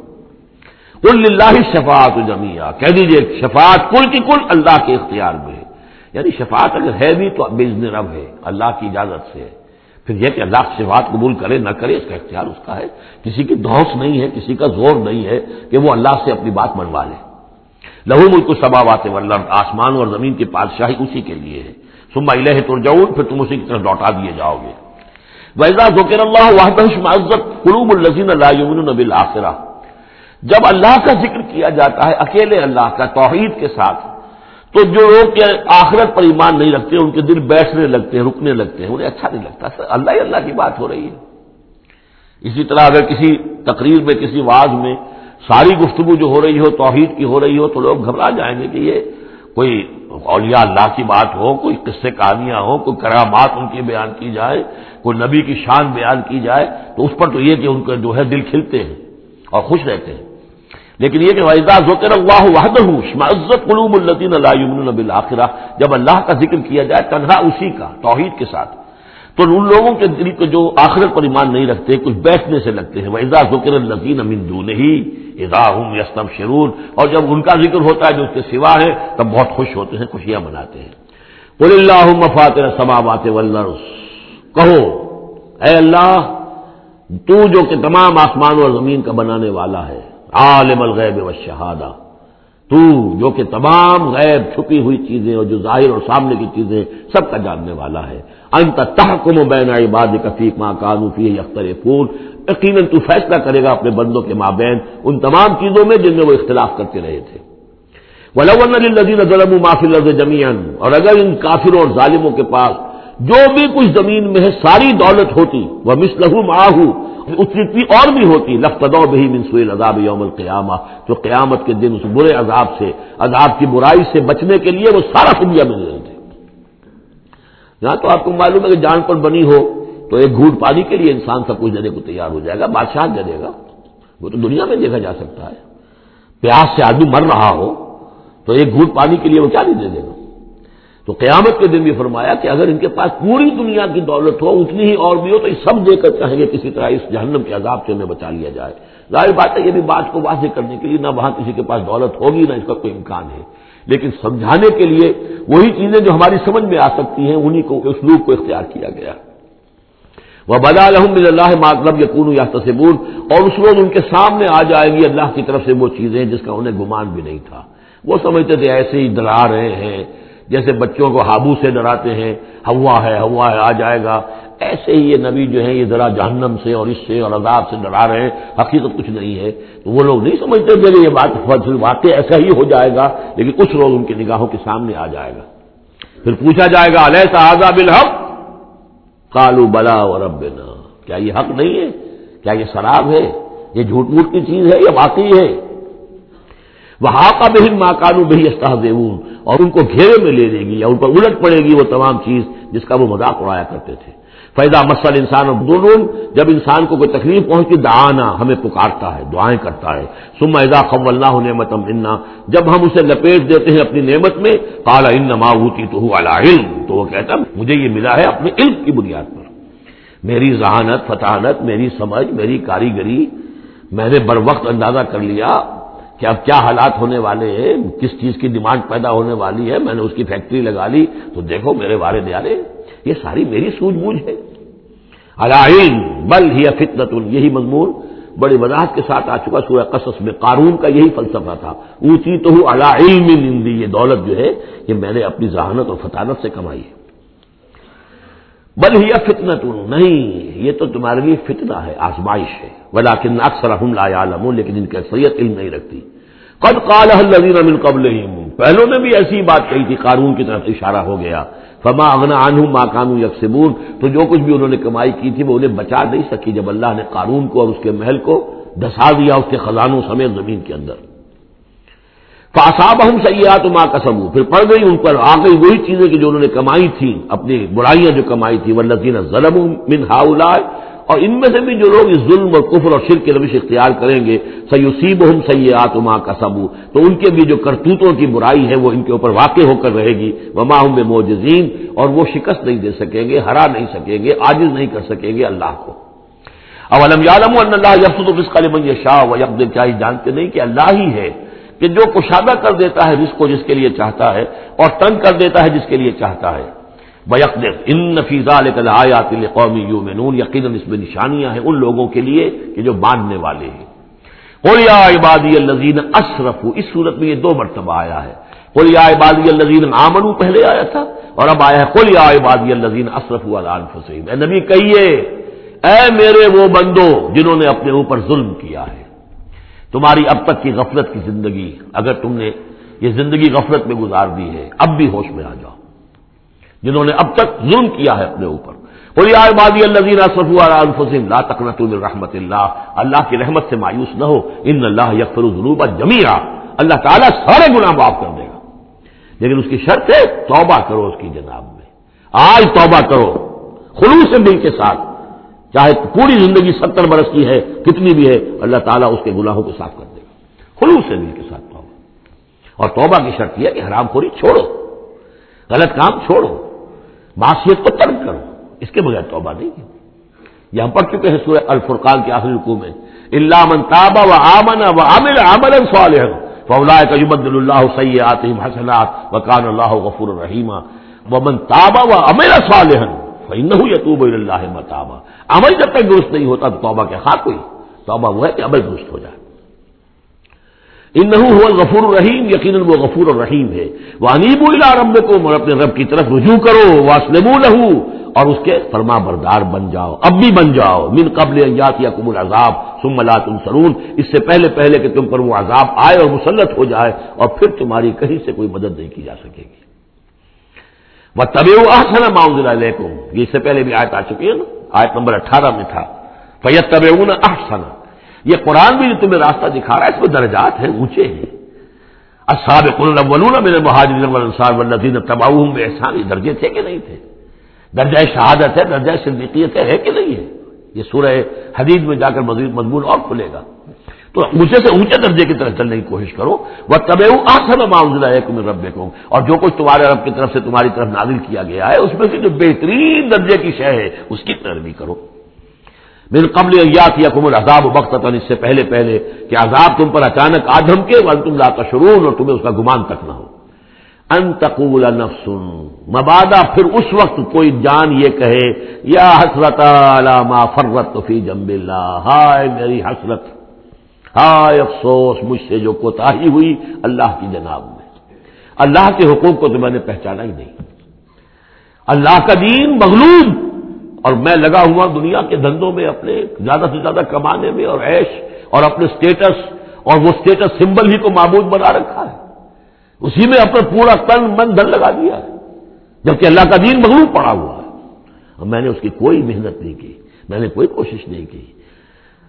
Speaker 1: قل للہ الشفاعۃ جمیعا، کہہ دیجئے شفاعت کل کی کل اللہ کے اختیار میں ہے، یعنی شفاعت اگر ہے بھی تو باذن رب ہے، اللہ کی اجازت سے ہے۔ پھر یہ کہ اللہ کی شفاعت قبول کرے نہ کرے اس کا اختیار اس کا ہے، کسی کی دھوس نہیں ہے، کسی کا زور نہیں ہے کہ وہ اللہ سے اپنی بات منوا لے۔ لہ ملک السماوات والارض، آسمان اور زمین کی بادشاہی اسی کے لیے ہے۔ ثم الیہ ترجعون، پھر تم اسی کی طرف لوٹا دیے جاؤ گے۔ وَإِذَا ذُكِرَ اللَّهُ وَحْدَهُ اشْمَأَزَّتْ قُلُوبُ الَّذِينَ لَا يُؤْمِنُونَ بِالْآخِرَةِ، جب اللہ کا ذکر کیا جاتا ہے اکیلے اللہ کا توحید کے ساتھ، تو جو لوگ کہ آخرت پر ایمان نہیں رکھتے ان کے دل بیٹھنے لگتے ہیں، رکنے لگتے ہیں، انہیں اچھا نہیں لگتا، اللہ ہی اللہ کی بات ہو رہی ہے۔ اسی طرح اگر کسی تقریر میں، کسی وعظ میں ساری گفتگو جو ہو رہی ہو توحید کی ہو رہی ہو تو لوگ گھبرا جائیں گے کہ یہ کوئی اولیاء اللہ کی بات ہو، کوئی قصے کہانیاں ہو، کوئی کرامات ان کی بیان کی جائے، کوئی نبی کی شان بیان کی جائے، تو اس پر تو یہ کہ ان کا جو ہے دل کھلتے ہیں اور خوش رہتے ہیں۔ لیکن یہ کہ وَإِذَا ذُكِرَ اللَّهُ وَحْدَهُ اشْمَأَزَّتْ قُلُوبُ الَّذِينَ لَا يُؤْمِنُونَ بِالْآخِرَةِ، جب اللہ کا ذکر کیا جائے تنہا اسی کا توحید کے ساتھ، تو ان لوگوں کے دل کو جو آخرت پر ایمان نہیں رکھتے کچھ بیٹھنے سے لگتے ہیں۔ وَإِذَا ذُكِرَ الَّذِينَ مِن دُونِهِ إِذَا هُمْ يَسْتَبْشِرُونَ، اور جب ان کا ذکر ہوتا ہے جو اس کے سوا ہے تب بہت خوش ہوتے ہیں، خوشیاں مناتے ہیں۔ قُلِ اللَّهُمَّ فَاطِرَ السَّمَاوَاتِ وَالْأَرْضِ، کہو اے اللہ تو جو کہ تمام آسمان اور زمین کا بنانے والا ہے، عالم الغیب والشہادہ، تو جو کہ تمام غیب چھپی ہوئی چیزیں اور جو ظاہر اور سامنے کی چیزیں سب کا جاننے والا ہے، انت تحکم بین عبادک فی ما کانوا فیہ یختلفون، یقیناً تو فیصلہ کرے گا اپنے بندوں کے مابین ان تمام چیزوں میں جن میں وہ اختلاف کرتے رہے تھے۔ وَلَوْ أَنَّ لِلَّذِينَ ظَلَمُوا مَا فِي الْأَرْضِ جَمِيعًا، اور اگر ان کافروں اور ظالموں کے پاس جو بھی کچھ زمین میں ہے ساری دولت ہوتی، وَمِثْلَهُ مَعَهُ، اس جتنی اور بھی ہوتی، لَافْتَدَوْا بِهِ مِنْ سُوءِ الْعَذَابِ يَوْمَ الْقِيَامَةِ، تو قیامت کے دن اس برے عذاب سے، عذاب کی برائی سے بچنے کے لیے وہ سارا فدیہ میں دے دیتے۔ یہاں تو آپ کو معلوم ہے کہ جان پر بنی ہو تو ایک گھونٹ پانی کے لیے انسان سب کچھ دینے کو تیار ہو جائے گا، بادشاہ دے دے گا، وہ تو دنیا میں دیکھا جا سکتا ہے۔ پیاس سے آدمی مر رہا ہو تو ایک گھونٹ پانی کے لیے وہ کیا نہیں دے دے گا؟ تو قیامت کے دن بھی فرمایا کہ اگر ان کے پاس پوری دنیا کی دولت ہو، اتنی ہی اور بھی ہو، تو یہ سب دے کر چاہیں گے کسی طرح اس جہنم کے عذاب سے انہیں بچا لیا جائے۔ ظاہر بات ہے یہ بھی بات کو واضح کرنے کے لیے نہ وہاں کسی کے پاس دولت ہوگی نہ اس کا کوئی امکان ہے، لیکن سمجھانے کے لیے وہی چیزیں جو ہماری سمجھ میں آ سکتی ہیں انہی کو اسلوب کو اختیار کیا گیا۔ وَبَدَا لَهُم مِّنَ اللَّهِ مَا لَمْ يَكُونُوا يَحْتَسِبُونَ، اور اس روز ان کے سامنے آ جائے گی اللہ کی طرف سے وہ چیزیں جس کا انہیں گمان بھی نہیں تھا۔ وہ سمجھتے تھے ایسے ہی ڈرا رہے ہیں، جیسے بچوں کو ہابو سے ڈراتے ہیں، ہوا ہے ہوا ہے آ جائے گا، ایسے ہی یہ نبی جو ہیں یہ ذرا جہنم سے اور اس سے اور عذاب سے ڈرا رہے ہیں، حقیقت کچھ نہیں ہے۔ تو وہ لوگ نہیں سمجھتے تھے کہ یہ بات واقع ایسا ہی ہو جائے گا، لیکن کچھ روز ان کی نگاہوں کے سامنے آ جائے گا۔ پھر پوچھا جائے گا الیس ھذا بالحق قالوا بلی وربنا، کیا یہ حق نہیں ہے؟ کیا یہ شراب ہے؟ یہ جھوٹ موٹ کی چیز ہے یا واقعی ہے؟ وحاق بہم ما كانوا به يستهزئون، اور ان کو گھیرے میں لے لے گی یا ان پر الٹ پڑے گی وہ تمام چیز جس کا وہ مذاق اڑایا کرتے تھے۔ فَإِذَا مَسَّ الْإِنسَانَ ضُرٌّ، جب انسان کو کوئی تکلیف پہنچتی دعانا، ہمیں پکارتا ہے، دعائیں کرتا ہے۔ ثُمَّ إِذَا خَوَّلْنَاهُ نِعْمَةً مِنَّا، جب ہم اسے لپیٹ دیتے ہیں اپنی نعمت میں، قَالَ إِنَّمَا أُوتِيتُهُ عَلَىٰ عِلْمٍ، تو وہ کہتا ہے مجھے یہ ملا ہے اپنے علم کی بنیاد پر، میری ذہانت، فطانت، میری سمجھ، میری کاریگری، میں نے بر وقت اندازہ کر لیا کہ اب کیا حالات ہونے والے ہیں، کس چیز کی ڈیمانڈ پیدا ہونے والی ہے، میں نے اس کی فیکٹری لگا لی، تو دیکھو میرے وارے دیارے یہ ساری میری سوجھ بوجھ ہے۔ علی علم بل ہی فتنۃ، یہی مضمون بڑی وضاحت کے ساتھ آ چکا سورہ قصص میں، قارون کا یہی فلسفہ تھا، اوتیتہ علی علم عندی، یہ دولت جو ہے یہ میں نے اپنی ذہانت اور فطانت سے کمائی ہے۔ بل ہی فتنۃ، نہیں یہ تو تمہارے لیے فتنہ ہے، آزمائش ہے، ولکن اکثرہم لا یعلمون، لیکن ان کی اکثریت علم نہیں رکھتی۔ قد قالها الذین من قبلہم، پہلوں نے بھی ایسی بات کہی تھی، قارون کی طرف اشارہ ہو گیا، فما اغنى عنہم ما كانوا یکسبون، تو جو کچھ بھی انہوں نے کمائی کی تھی وہ انہیں بچا نہیں سکی جب اللہ نے قارون کو اور اس کے محل کو دھسا دیا اس کے خزانوں سمیت زمین کے اندر۔ فاصابہم سیئات ما کسبوا، پھر پڑ گئی ان پر آ گئی وہی چیزیں کہ جو انہوں نے کمائی تھیں، اپنی برائیاں جو کمائی تھی، والذین ظلموا من ہؤلاء، اور ان میں سے بھی جو لوگ اس ظلم اور کفر اور شرک کی روش اختیار کریں گے، سیصیبہم سیئات ما کسبوا، تو ان کے بھی جو کرتوتوں کی برائی ہے وہ ان کے اوپر واقع ہو کر رہے گی، وما ہم بمعجزین، اور وہ شکست نہیں دے سکیں گے، ہرا نہیں سکیں گے، عاجز نہیں کر سکیں گے اللہ کو۔ اولم یعلموا ان اللہ یبسط الرزق لمن یشاء ویقدر، کیا یہ جانتے نہیں کہ اللہ ہی ہے کہ جو کشادہ کر دیتا ہے رزق کو جس کے لیے چاہتا ہے اور تنگ کر دیتا ہے جس کے لیے چاہتا ہے۔ وَيَقْدِرْ إِنَّ فِي ذَلِكَ لَآيَاتٍ لِقَوْمٍ يُؤْمِنُونَ، یقیناً اس میں نشانیاں ہیں ان لوگوں کے لیے کہ جو ماننے والے ہیں۔ قُلْ يَا عِبَادِيَ الَّذِينَ أَسْرَفُوا، اس صورت میں یہ دو مرتبہ آیا ہے، قُلْ يَا عِبَادِيَ الَّذِينَ آمَنُوا پہلے آیا تھا اور اب آیا ہے قُلْ يَا عِبَادِيَ الَّذِينَ أَسْرَفُوا عَلَىٰ أَنفُسِهِمْ، اے نبی کہیے اے میرے وہ بندو جنہوں نے اپنے اوپر ظلم کیا ہے۔ تمہاری اب تک کی غفلت کی زندگی، اگر تم نے یہ زندگی غفلت میں گزار دی ہے، اب بھی ہوش میں آ جاؤ، جنہوں نے اب تک ظلم کیا ہے اپنے اوپر۔ قل یا عبادی الذین اسرفوا علی انفسہم لا تقنطوا من رحمت اللہ، اللہ کی رحمت سے مایوس نہ ہو، ان اللہ یغفر الذنوب جمیعا، اللہ تعالیٰ سارے گناہ معاف کر دے گا، لیکن اس کی شرط ہے توبہ کرو اس کی جناب میں، آج توبہ کرو خلوص دل کے ساتھ، چاہے پوری زندگی ستر برس کی ہے کتنی بھی ہے، اللہ تعالیٰ اس کے گناہوں کو صاف کر دے گا، خلوص دل کے ساتھ توبہ۔ اور توبہ کی شرط یہ ہے کہ حرام خوری چھوڑو، غلط کام چھوڑو، معصیت کو ترک کرو، اس کے بغیر توبہ نہیں ہے۔ یہ ہم پڑھ چکے ہیں سورہ الفرقان کے آخری رکوع میں، الا من تاب وآمن وعمل عملا صالحا فاولئک یبدل اللہ سیئاتہم حسنات وکان اللہ غفورا رحیما، ومن تاب وعمل صالحا فانہ یتوب الی اللہ متابا، عمل جب تک درست نہیں ہوتا تو توبہ کے خاک ہوئی، توبہ وہ ہے کہ عمل درست ہو جائے۔ انہ هو الغفور الرحیم، یقیناً وہ غفور الرحیم ہے۔ وانیبوا الی ربکم، اور اپنے رب کی طرف رجوع کرو، واسلموا لہ، اور اس کے فرما بردار بن جاؤ، اب بھی بن جاؤ، من قبل ان یاتیکم العذاب ثم لا تنصرون، اس سے پہلے پہلے کہ تم پر وہ عذاب آئے اور مسلط ہو جائے اور پھر تمہاری کہیں سے کوئی مدد نہیں کی جا سکے گی۔ واتبعوا احسن ما انزل الیکم، یہ اس سے پہلے بھی آیت آ چکی ہے نا، آیت نمبر اٹھارہ میں تھا، فیتبعون احسن، یہ قرآن بھی جو تمہیں راستہ دکھا رہا ہے اس میں درجات ہیں، اونچے ہیں۔ السابقون الاولون من المہاجرین والانصار والذین اتبعوہم باحسان، یہ درجے تھے کہ نہیں تھے؟ درجہ شہادت ہے، درجہ صدیقیت ہے کہ نہیں ہے؟ یہ سورہ حدید میں جا کر مزید مضمون اور کھلے گا، تو اونچے سے اونچے درجے کی طرف چلنے کی کوشش کرو۔ واتبعوا احسن ما انزل الیکم من ربکم، اور جو کچھ تمہارے رب کی طرف سے تمہاری طرف نازل کیا گیا ہے اس میں سے جو بہترین درجے کی شے ہے اس کی پیروی کرو۔ من قبل ان یاتیکم العذاب بغتۃ، اس سے پہلے پہلے کہ عذاب تم پر اچانک آ دھمکے، وانتم لا تشعرون، اور تمہیں اس کا گمان تک نہ ہو۔ ان تقول نفس، مبادا پھر اس وقت کوئی جان یہ کہے، یا حسرت علی ما فرطت فی جنب اللہ، ہائے میری حسرت، ہائے افسوس مجھ سے جو کوتاہی ہوئی اللہ کی جناب میں، اللہ کے حقوق کو تو میں نے پہچانا ہی نہیں، اللہ کا دین مغلوب، اور میں لگا ہوا دنیا کے دھندوں میں اپنے زیادہ سے زیادہ کمانے میں اور عیش اور اپنے سٹیٹس، اور وہ سٹیٹس سمبل ہی کو معبود بنا رکھا ہے، اسی میں اپنا پورا تن من دھن لگا دیا ہے، جبکہ اللہ کا دین مغلوب پڑا ہوا ہے، اور میں نے اس کی کوئی محنت نہیں کی، میں نے کوئی کوشش نہیں کی۔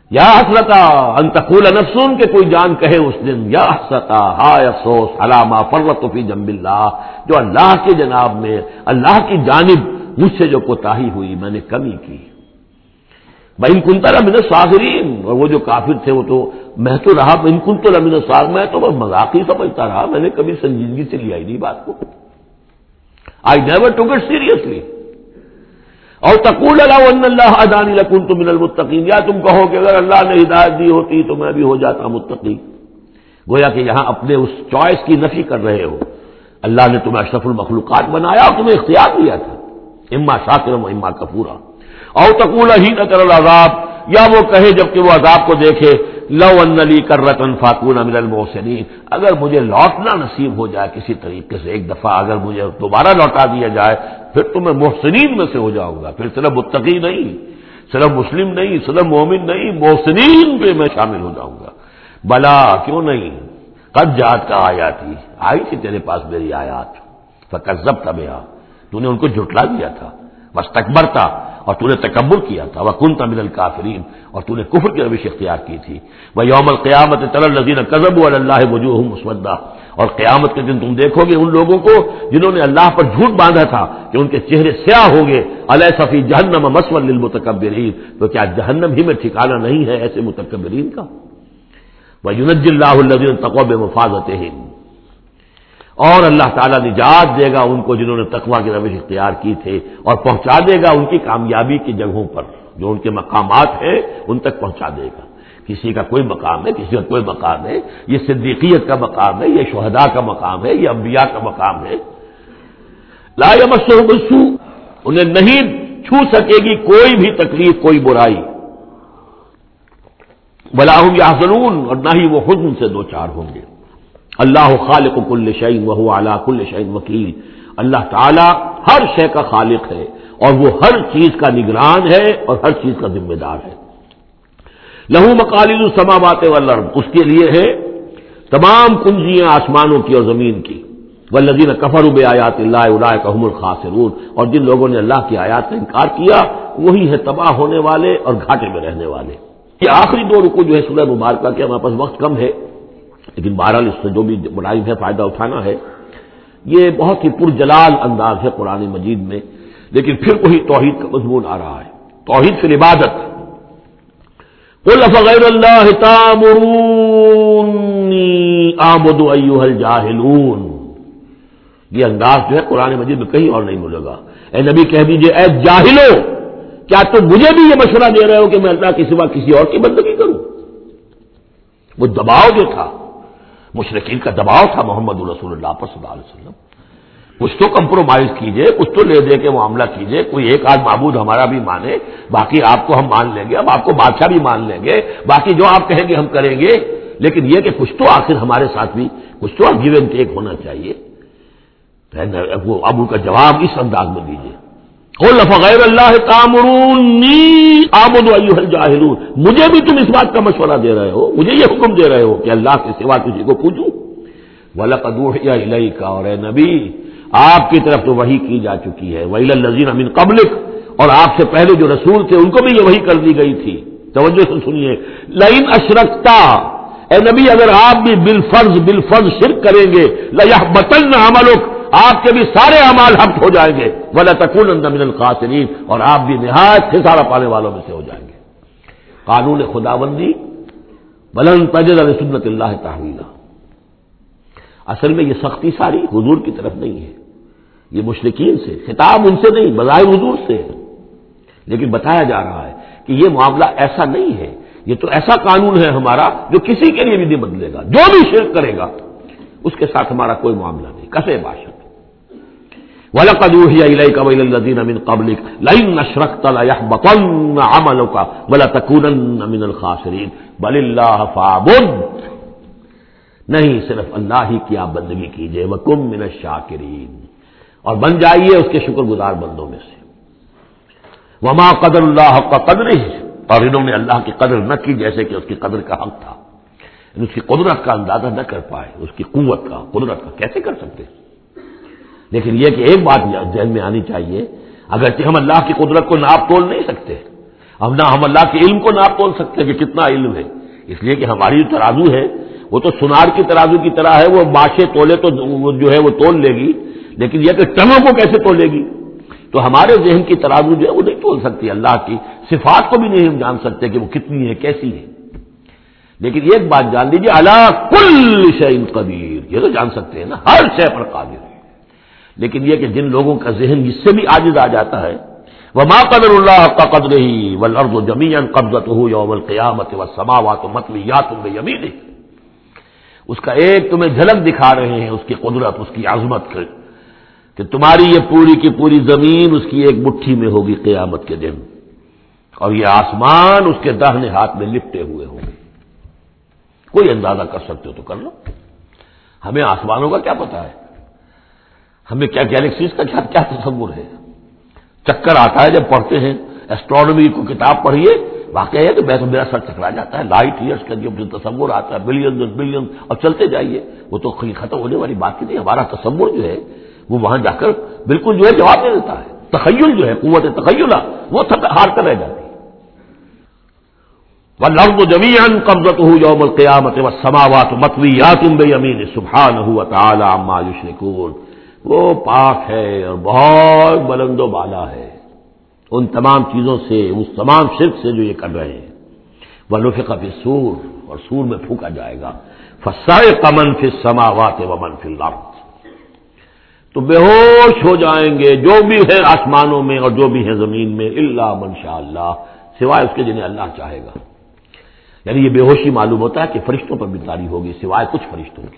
Speaker 1: یا حسرتا ان تقول نفس کہ کوئی جان کہے اس دن یا حسرتا ہائے افسوس علی ما فرطت فی جنب اللہ، جو اللہ کے جناب میں اللہ کی جانب مجھ سے جو کوتاہی ہوئی، میں نے کمی کی. وَإِن كُنتَ لَمِنَ الصَّاغِرِينَ، اور وہ جو کافر تھے وہ تو میں تو رہا ان كُنتُ لَمِنَ الصَّاغِرِينَ، میں تو بس مذاق ہی سمجھتا رہا، میں نے کبھی سنجیدگی سے لیا ہی نہیں بات کو. I never took it seriously. اور تقول لو ان اللہ ہدانی لکنت من المتقین، یا تم کہو کہ اگر اللہ نے ہدایت دی ہوتی تو میں بھی ہو جاتا متقی. گویا کہ یہاں اپنے اس چوائس کی نفی کر رہے ہو. اللہ نے تمہیں اشرف المخلوقات بنایا اور تمہیں اختیار دیا تھا، اما شاکرا و اما کفورا. اور تقول حین تر العذاب، یا وہ کہے جبکہ وہ عذاب کو دیکھے، لو ان لی کرۃ فاکون من المحسنین، اگر مجھے لوٹنا نصیب ہو جائے کسی طریقے سے، ایک دفعہ اگر مجھے دوبارہ لوٹا دیا جائے، پھر تو میں محسنین میں سے ہو جاؤں گا. پھر صرف متقی نہیں، صرف مسلم نہیں، صرف مومن نہیں، محسنین پہ میں شامل ہو جاؤں گا. بلا کیوں نہیں، قد جات کا آیاتی، آئی تھی تیرے پاس میری آیات، فکذبت بہا، تو نے ان کو جھٹلا دیا تھا، واستکبرت، اور تو نے تکبر کیا تھا، وکنت من الکافرین، اور تو نے کفر کی روش اختیار کی تھی. ویوم القیامت تری الذین کذبوا علی اللہ وجوہہم مسودۃ، اور قیامت کے دن تم دیکھو گے ان لوگوں کو جنہوں نے اللہ پر جھوٹ باندھا تھا کہ ان کے چہرے سیاہ ہوں گے. الیس فی جہنم مثوی للمتکبرین، تو کیا جہنم ہی میں ٹھکانہ نہیں ہے ایسے متکبرین کا. وینجی اللہ الذین اتقوا بمفازتہم، اور اللہ تعالیٰ نجات دے گا ان کو جنہوں نے تقویٰ کی روش اختیار کی تھے، اور پہنچا دے گا ان کی کامیابی کی جگہوں پر، جو ان کے مقامات ہیں ان تک پہنچا دے گا. کسی کا کوئی مقام ہے، کسی کا کوئی مقام ہے، یہ صدیقیت کا مقام ہے، یہ شہداء کا مقام ہے، یہ انبیاء کا مقام ہے. لا یمسہم السوء، انہیں نہیں چھو سکے گی کوئی بھی تکلیف، کوئی برائی. ولا هم یحزنون، اور نہ ہی وہ حزن سے دو چار ہوں گے. اللہ خالق کل شیء وهو علی کل شیء وکیل، اللہ تعالی ہر شے کا خالق ہے اور وہ ہر چیز کا نگران ہے اور ہر چیز کا ذمہ دار ہے. لہو مقالید السماوات والارض، اس کے لیے ہے تمام کنجیاں آسمانوں کی اور زمین کی. والذین کفروا بآیات اللہ اولئک هم الخاسرون، اور جن لوگوں نے اللہ کی آیات کا انکار کیا وہی ہے تباہ ہونے والے اور گھاٹے میں رہنے والے. یہ آخری دو رکوع جو ہے سورہ مبارکہ کے، ہمارے پاس وقت کم ہے لیکن بہرحال اس سے جو بھی بنائی ہے فائدہ اٹھانا ہے. یہ بہت ہی پرجلال انداز ہے قرآن مجید میں، لیکن پھر وہی توحید کا مضمون آ رہا ہے، توحید فی العبادت. قل افغیر اللہ تامرونی اعبد ایھا الجاہلون، یہ انداز جو ہے قرآن مجید میں کہیں اور نہیں ملے گا. اے نبی کہہ دیجئے اے جاہلو، کیا تم مجھے بھی یہ مشورہ دے رہے ہو کہ میں اللہ کے سوا کسی اور کی بندگی کروں؟ وہ دباؤ جو تھا مشرکین کا، دباؤ تھا محمد رسول اللہ پر صلی اللہ علیہ وسلم. کچھ تو کمپرومائز کیجئے، کچھ تو لے دے کے معاملہ کیجئے، کوئی ایک آدھ معبود ہمارا بھی مانے، باقی آپ کو ہم مان لیں گے، اب آپ کو بادشاہ بھی مان لیں گے، باقی جو آپ کہیں گے ہم کریں گے، لیکن یہ کہ کچھ تو آخر ہمارے ساتھ بھی کچھ تو گیو اینڈ ٹیک ہونا چاہیے. وہ اب ان کا جواب اس انداز میں دیجیے، قل فغیر اللہ تامرونی اعبد ایھا الجاہلون، مجھے بھی تم اس بات کا مشورہ دے رہے ہو، مجھے یہ حکم دے رہے ہو کہ اللہ کے سوا کسی کو پوجوں. وَلَقَدْ أُوحِيَ إِلَيْكَ، اور اے نبی آپ کی طرف تو وحی کی جا چکی ہے، وَإِلَى الَّذِينَ مِن قَبْلِكَ، اور آپ سے پہلے جو رسول تھے ان کو بھی یہ وحی کر دی گئی تھی. توجہ سے سنیے، لَئِنْ أَشْرَكْتَ، اے نبی اگر آپ بھی بالفرض بالفرض شرک کریں گے، لَيَحْبَطَنَّ عَمَلُكَ، آپ کے بھی سارے اعمال حبط ہو جائیں گے، وَلَتَكُونَنَّ مِنَ الْخَاسِرِينَ، اور آپ بھی نہایت خسارہ پانے والوں میں سے ہو جائیں گے. قانون خداوندی وَلَن تَجِدَ لِسُنَّتِ اللَّهِ تَحْوِيلًا. اصل میں یہ سختی ساری حضور کی طرف نہیں ہے، یہ مشرکین سے، خطاب ان سے نہیں، بظاہر حضور سے ہے، لیکن بتایا جا رہا ہے کہ یہ معاملہ ایسا نہیں ہے، یہ تو ایسا قانون ہے ہمارا جو کسی کے لیے بھی نہیں بدلے گا. جو بھی شرک کرے گا اس کے ساتھ ہمارا کوئی معاملہ نہیں، کسے باشد. وَلَقَدْ أُوحِيَ إِلَيْكَ وَإِلَى الَّذِينَ مِن قَبْلِكَ لَئِنْ أَشْرَكْتَ لَيَحْبَطَنَّ عَمَلُكَ وَلَتَكُونَنَّ مِنَ الْخَاسِرِينَ بَلِ اللَّهَ فَاعْبُدْ، نہیں صرف اللہ ہی کی آپ بندگی کیجئے، وَكُن مِنَ الشَّاكِرِينَ، اور بن جائیے اس کے شکر گزار بندوں میں سے. وَمَا قَدَرُ اللَّهَ حَقَّ قَدْرِهِ، اور انہوں نے اللہ کی قدر نہ کی جیسے کہ اس کی قدر کا حق تھا، اس کی قدرت کا اندازہ نہ کر پائے، اس کی قوت کا، قدرت کا کیسے کر سکتے. لیکن یہ کہ ایک بات ذہن میں آنی چاہیے، اگرچہ ہم اللہ کی قدرت کو ناپ تول نہیں سکتے، ہم نہ ہم اللہ کے علم کو ناپ تول سکتے کہ کتنا علم ہے، اس لیے کہ ہماری جو ترازو ہے وہ تو سنار کی ترازو کی طرح ہے، وہ ماشے تولے تو وہ جو ہے وہ تول لے گی، لیکن یہ کہ ٹنوں کو کیسے تولے گی؟ تو ہمارے ذہن کی ترازو جو ہے وہ نہیں تول سکتی، اللہ کی صفات کو بھی نہیں ہم جان سکتے کہ وہ کتنی ہے، کیسی ہے۔ لیکن ایک بات جان لیجیے، علی کل شیء قدیر، یہ تو جان سکتے ہیں نا، ہر شے پر قادر ہے۔ لیکن یہ کہ جن لوگوں کا ذہن اس سے بھی عاجز آ جاتا ہے، وما قدر اللہ حق قدرہ والارض جمیعا قبضتہ یوم القیامۃ والسماوات مطویات بیمینہ، اس کا ایک تمہیں جھلک دکھا رہے ہیں اس کی قدرت، اس کی عظمت کی، کہ تمہاری یہ پوری کی پوری زمین اس کی ایک مٹھی میں ہوگی قیامت کے دن، اور یہ آسمان اس کے داہنے ہاتھ میں لپٹے ہوئے ہوں گے۔ کوئی اندازہ کر سکتے ہو تو کر لو، ہمیں آسمانوں کا کیا پتا ہے، ہمیں کیا گیلیکسیز کا کیا کیا تصور ہے؟ چکر آتا ہے جب پڑھتے ہیں ایسٹرونومی کو کتاب پڑھیے، واقعہ ہے کہ میں تو میرا سر چکرا جاتا ہے، لائٹ ایئرس کا جو تصور آتا ہے، بلین بلین، اور چلتے جائیے، وہ تو ختم ہونے والی بات ہی نہیں۔ ہمارا تصور جو ہے وہ وہاں جا کر بالکل جو ہے جواب دے دیتا ہے، تخیل جو ہے، قوت تخیلہ وہ ہار کر رہ جاتی ہے۔ والارض جميعا قبضته يوم القيامة والسماوات مطويات بيمينه سبحانه وتعالى عما يشركون، وہ پاک ہے اور بہت بلند و بالا ہے ان تمام چیزوں سے، اس تمام شرک سے جو یہ کر رہے ہیں۔ ونفخ فی الصور، اور سور میں پھونکا جائے گا، فصعق من فی السماوات ومن فی الارض، تو بے ہوش ہو جائیں گے جو بھی ہے آسمانوں میں اور جو بھی ہے زمین میں، الا من شاء اللہ، سوائے اس کے جنہیں اللہ چاہے گا۔ یعنی یہ بے ہوشی معلوم ہوتا ہے کہ فرشتوں پر بھی طاری ہوگی سوائے کچھ فرشتوں کی،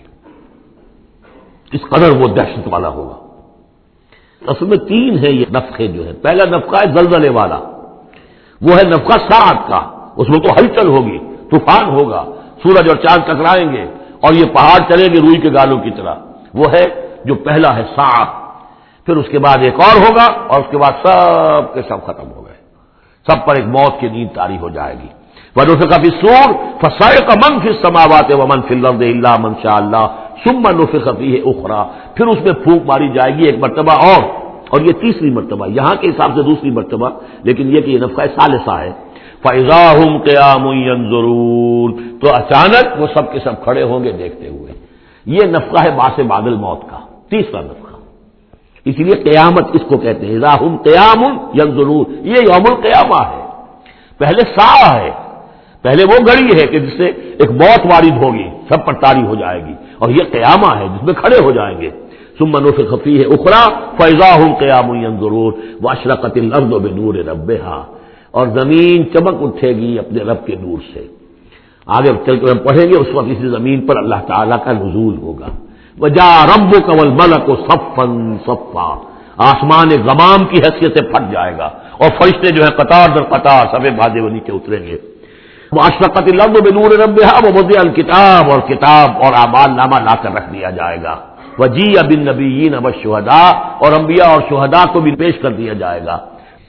Speaker 1: اس قدر وہ دہشت والا ہوگا۔ اصل میں تین ہے یہ نفخے جو ہے، پہلا نفخہ ہے زلزلے والا، وہ ہے نفخہ ساعت کا، اس میں تو ہلچل ہوگی، طوفان ہوگا، سورج اور چاند ٹکرائیں گے اور یہ پہاڑ چلیں گے روئی کے گالوں کی طرح، وہ ہے جو پہلا ہے ساعت۔ پھر اس کے بعد ایک اور ہوگا اور اس کے بعد سب کے سب ختم ہو گئے، سب پر ایک موت کی نیند طاری ہو جائے گی۔ وَنُفِخَ فِي الصُّورِ فَصَعِقَ مَن فِي السَّمَاوَاتِ وَمَن فِي الْأَرْضِ إِلَّا مَن شَاءَ اللَّهُ ثُمَّ نُفِخَ فِيهِ أُخْرَىٰ، پھر اس میں پھونک ماری جائے گی ایک مرتبہ اور، اور یہ تیسری مرتبہ، یہاں کے حساب سے دوسری مرتبہ، لیکن یہ کہ یہ نفخہ ثالثہ ہے۔ فَإِذَا هُمْ قِيَامٌ يَنظُرُونَ، تو اچانک وہ سب کے سب کھڑے ہوں گے دیکھتے ہوئے۔ یہ نفخہ ہے باعث بعد الموت کا، تیسرا نفخہ، اسی لیے قیامت اس کو کہتے ہیں، اذا ہم قیام ینظرون، یہ یوم القیامہ ہے۔ پہلے ساعہ ہے، پہلے وہ گھڑی ہے کہ جس سے ایک موت وارد ہوگی، سب پر طاری ہو جائے گی، اور یہ قیامہ ہے جس میں کھڑے ہو جائیں گے۔ ثم نفخ فیہ اخری فاذا ہم قیام ینظرون واشرقت الارض بنور ربها، اور زمین چمک اٹھے گی اپنے رب کے نور سے۔ آگے چل کر ہم پڑھیں گے، اس وقت اسی زمین پر اللہ تعالیٰ کا نزول ہوگا۔ وجاء ربک والملک صفا صفا، آسمان غمام کی حیثیت سے پھٹ جائے گا اور فرشتے جو ہے قطار در قطار صفے بھاجے وہ نیچے اتریں گے۔ واشرقت الارض بنور ربها ووضع الکتاب، اور کتاب اور اعمال نامہ لا کر رکھ دیا جائے گا۔ وجیء بالنبیین والشہداء، اور انبیاء اور شہداء کو بھی پیش کر دیا جائے گا۔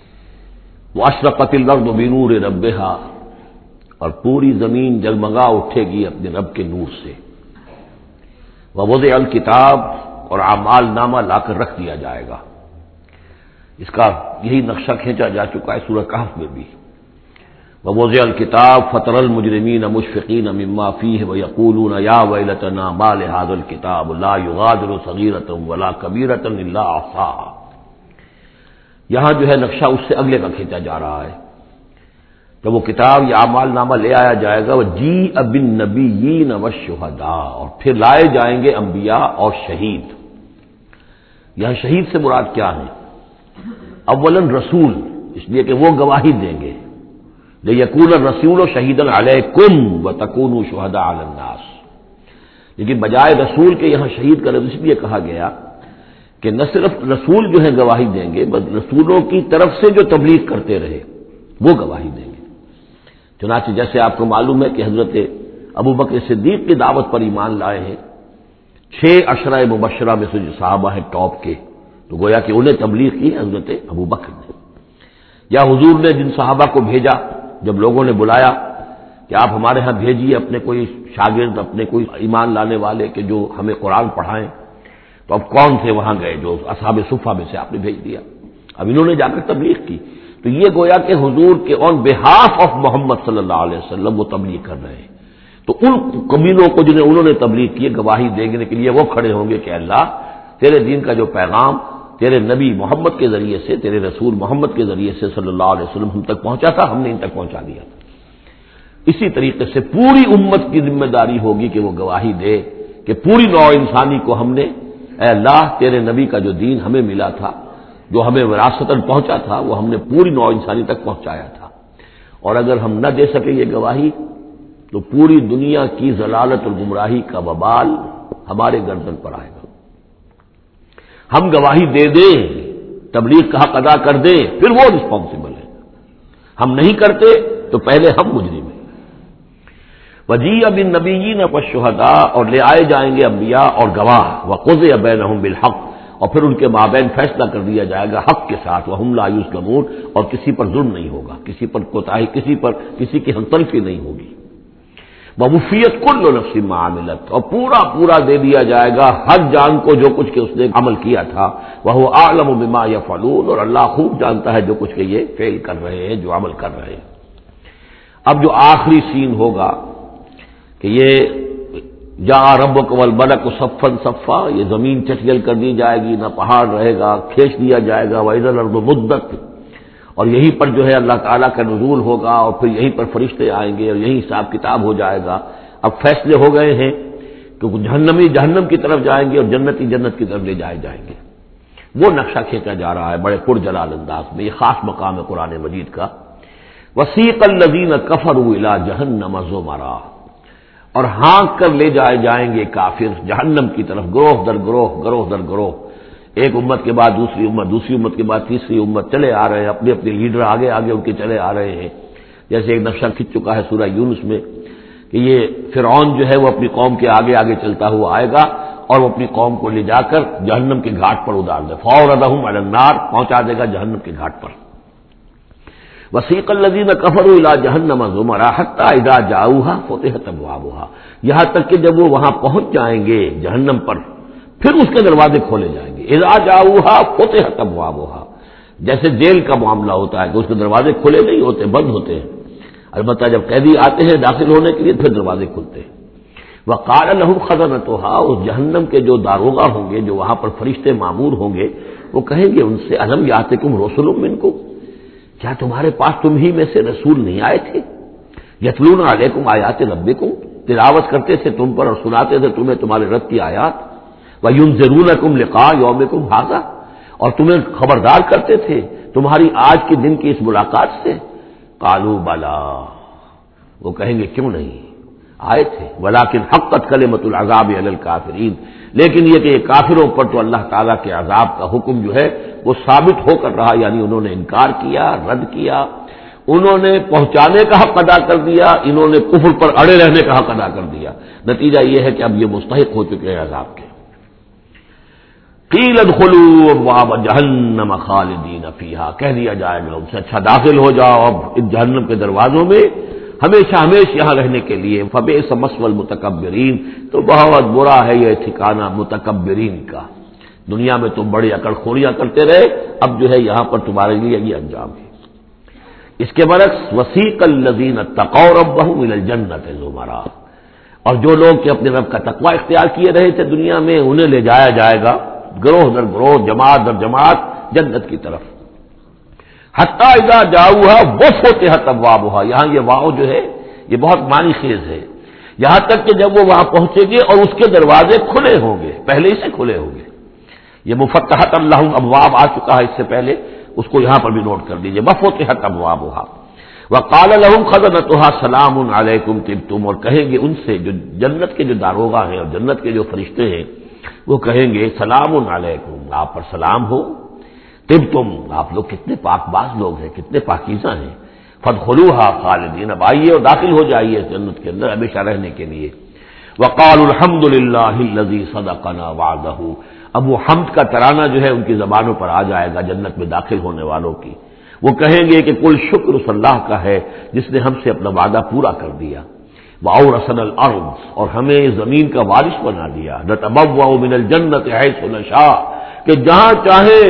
Speaker 1: واشرقت الارض بنور ربها، اور پوری زمین جگمگا اٹھے گی اپنے رب کے نور سے۔ ووضع الکتاب، اور اعمال نامہ لا کر رکھ دیا جائے گا۔ اس کا یہی نقشہ کھینچا جا چکا ہے سورہ کہف میں بھی۔ ووضع الکتاب فترى المجرمین مشفقین مما فیہ ویقولون یا ویلتنا ما لهذا الکتاب لا یغادر صغیرۃ ولا کبیرۃ الا احصاها، یہاں جو ہے نقشہ اس سے اگلے کا کھینچا جا رہا ہے۔ جب وہ کتاب یا اعمال نامہ لے آیا جائے گا، وجیء بالنبیین والشہداء، اور پھر لائے جائیں گے انبیاء اور شہید۔ یہاں شہید سے مراد کیا ہے؟ اولاً رسول، اس لیے کہ وہ گواہی دیں گے، لیکون الرسول شہیدا علیکم وتکونوا شہداء علی الناس، لیکن بجائے رسول کے یہاں شہید کا لفظ اس لیے کہا گیا کہ نہ صرف رسول جو ہے گواہی دیں گے، بلکہ رسولوں کی طرف سے جو تبلیغ کرتے رہے وہ گواہی دیں گے۔ چنانچہ جیسے آپ کو معلوم ہے کہ حضرت ابو بکر صدیق کی دعوت پر ایمان لائے ہیں چھ عشرہ مبشرہ میں سے جو صحابہ ہیں ٹاپ کے، تو گویا کہ انہیں تبلیغ کی حضرت ابو بکر نے۔ یا حضور نے جن صحابہ کو بھیجا، جب لوگوں نے بلایا کہ آپ ہمارے ہاں بھیجیے اپنے کوئی شاگرد، اپنے کوئی ایمان لانے والے کہ جو ہمیں قرآن پڑھائیں، تو اب کون تھے وہاں گئے؟ جو اصحاب صفہ میں سے آپ نے بھیج دیا۔ اب انہوں نے جا کر تبلیغ کی، تو یہ گویا کہ حضور کے آن بہاف آف محمد صلی اللہ علیہ وسلم وہ تبلیغ کر رہے ہیں. تو ان کمینوں کو جنہیں انہوں نے تبلیغ کی گواہی دینے کے لیے وہ کھڑے ہوں گے کہ اللہ تیرے دین کا جو پیغام تیرے نبی محمد کے ذریعے سے، تیرے رسول محمد کے ذریعے سے صلی اللہ علیہ وسلم ہم تک پہنچا تھا، ہم نے ان تک پہنچا دیا تھا. اسی طریقے سے پوری امت کی ذمہ داری ہوگی کہ وہ گواہی دے کہ پوری نوع انسانی کو ہم نے، اے اللہ تیرے نبی کا جو دین ہمیں ملا تھا، جو ہمیں وراثتاً پہنچا تھا، وہ ہم نے پوری نوع انسانی تک پہنچایا تھا. اور اگر ہم نہ دے سکیں یہ گواہی تو پوری دنیا کی ضلالت اور گمراہی کا وبال ہمارے گردن پر آئے گا. ہم گواہی دے دیں، تبلیغ کا حق ادا کر دیں، پھر وہ رسپانسبل ہے. ہم نہیں کرتے تو پہلے ہم مجرم ہیں. وجیء بالنبیین والشہداء، اور لے آئے جائیں گے انبیاء اور گواہ، وقضی بینہم بالحق، اور پھر ان کے مابین فیصلہ کر دیا جائے گا حق کے ساتھ، وہم لا یظلمون، اور کسی پر ظلم نہیں ہوگا، کسی پر کوتاہی، کسی پر کسی کی ہمطرفی نہیں ہوگی. ووفیت کل نفس ما عملت، اور پورا پورا دے دیا جائے گا ہر جان کو جو کچھ کہ اس نے عمل کیا تھا. وہو اعلم بما یفعلون، اور اللہ خوب جانتا ہے جو کچھ کہ یہ فعل کر رہے ہیں، جو عمل کر رہے ہیں. اب جو آخری سین ہوگا کہ یہ جا ربک والملک صفا صفا، یہ زمین چٹیل کر دی جائے گی، نہ پہاڑ رہے گا، کھینچ دیا جائے گا. وَإِذَا الْأَرْضُ مُدَّتْ، اور یہیں پر جو ہے اللہ تعالیٰ کا نزول ہوگا، اور پھر یہیں پر فرشتے آئیں گے اور یہیں حساب کتاب ہو جائے گا. اب فیصلے ہو گئے ہیں کہ جہنمی جہنم کی طرف جائیں گے اور جنتی جنت کی طرف لے جائے جائیں گے. وہ نقشہ کھینچا جا رہا ہے بڑے پرجلال انداز میں. یہ خاص مقام ہے قرآن مجید کا. وَسِيقَ الَّذِينَ كَفَرُوا إِلَىٰ جَهَنَّمَ زُمَرًا، اور ہانک کر لے جائے جائیں گے کافر جہنم کی طرف، گروہ در گروہ، گروہ در گروہ. ایک امت کے بعد دوسری امت، دوسری امت کے بعد تیسری امت، چلے آ رہے ہیں اپنے اپنے لیڈر آگے آگے ان کے چلے آ رہے ہیں. جیسے ایک نقشہ کھنچ چکا ہے سورہ یونس میں کہ یہ فرعون جو ہے وہ اپنی قوم کے آگے آگے چلتا ہوا آئے گا اور وہ اپنی قوم کو لے جا کر جہنم کے گھاٹ پر اتار دے. فَأَوْرَدَهُمْ عَلَى النَّارِ، پہنچا دے گا جہنم کے گھاٹ پر. وَسِيقَ الَّذِينَ كَفَرُوا إِلَىٰ جَهَنَّمَ زُمَرًا حَتَّىٰ إِذَا جَاءُوهَا فُتِحَتْ أَبْوَابُهَا، یہاں تک کہ جب وہ وہاں پہنچ جائیں گے جہنم پر پھر اس کے دروازے کھولے جائیں گے. اذا جاؤها فتحت ابوابها، جیسے جیل کا معاملہ ہوتا ہے کہ اس کے دروازے کھلے نہیں ہوتے، بند ہوتے ہیں. البتہ جب قیدی آتے ہیں داخل ہونے کے لیے پھر دروازے کھلتے ہیں. وقال لهم خزنتها، اس جہنم کے جو داروغہ ہوں گے، جو وہاں پر فرشتے مامور ہوں گے، وہ کہیں گے ان سے الم یاتکم رسل منکم، کیا تمہارے پاس تم ہی میں سے رسول نہیں آئے تھے؟ یتلون علیکم آیات ربکم، تلاوت کرتے تھے تم پر اور سناتے تھے تمہیں تمہارے رب کی آیات. وَيُنذِرُونَكُمْ لِقَاءَ يَوْمِكُمْ هَٰذَا، اور تمہیں خبردار کرتے تھے تمہاری آج کے دن کی اس ملاقات سے. قالوا بلا، وہ کہیں گے کیوں نہیں، آئے تھے. ولیکن حقت کلمۃ العذاب علی الکافرین، لیکن یہ کہ کافروں پر تو اللہ تعالیٰ کے عذاب کا حکم جو ہے وہ ثابت ہو کر رہا، یعنی انہوں نے انکار کیا، رد کیا، انہوں نے پہنچانے کا حق ادا کر دیا، انہوں نے کفر پر اڑے رہنے کا حق ادا کر دیا. نتیجہ یہ ہے کہ اب یہ مستحق ہو چکے ہیں عذاب کے. قیل ادخلوا ابواب جہنم خالدین فیہا، کہہ دیا جائے گا ان سے اچھا داخل ہو جاؤ اب ان جہنم کے دروازوں میں ہمیشہ ہمیشہ یہاں رہنے کے لیے. فبئس مثوى المتکبرین، تو بہت برا ہے یہ ٹھکانہ متکبرین کا. دنیا میں تم بڑی اکڑ خوریاں کرتے رہے، اب جو ہے یہاں پر تمہارے لیے یہ انجام ہے. اس کے برعکس وسیق الذین اتقوا ربهم الى الجنۃ زمرا، اور جو لوگ کہ اپنے رب کا تقوی اختیار کیے رہے تھے دنیا میں انہیں لے جایا جائے گا گروہ در گروہ، جماعت در جماعت جنت کی طرف. حتیٰ اذا جاؤها وفتحت ابوابها، یہاں یہ واو جو ہے یہ بہت معنی خیز ہے. یہاں تک کہ جب وہ وہاں پہنچے گے اور اس کے دروازے کھلے ہوں گے، پہلے ہی سے کھلے ہوں گے. یہ مفتحت اللہم ابواب آ چکا ہے اس سے پہلے، اس کو یہاں پر بھی نوٹ کر دیجئے. وفتحت ابوابها وقال لهم خزنتها سلام علیکم طبتم، اور کہیں گے ان سے جو جنت کے جو داروغہ ہیں اور جنت کے جو فرشتے ہیں وہ کہیں گے سلام علیکم، آپ پر سلام ہو. طبتم، آپ لوگ کتنے پاک باز لوگ ہیں، کتنے پاکیزہ ہیں. فادخلوها خالدین، اب آئیے اور داخل ہو جائیے اس جنت کے اندر ہمیشہ رہنے کے لیے. وقالوا الحمد للہ الذی صدقنا وعدہ، اب وہ حمد کا ترانہ جو ہے ان کی زبانوں پر آ جائے گا جنت میں داخل ہونے والوں کی. وہ کہیں گے کہ کل شکر اس اللہ کا ہے جس نے ہم سے اپنا وعدہ پورا کر دیا. وَأَوْرَثَنَا الْأَرْضَ، اور ہمیں زمین کا وارث بنا دیا. نَتَبَوَّأُ مِنَ الْجَنَّةِ حَيْثُ نَشَاءُ، کہ جہاں چاہے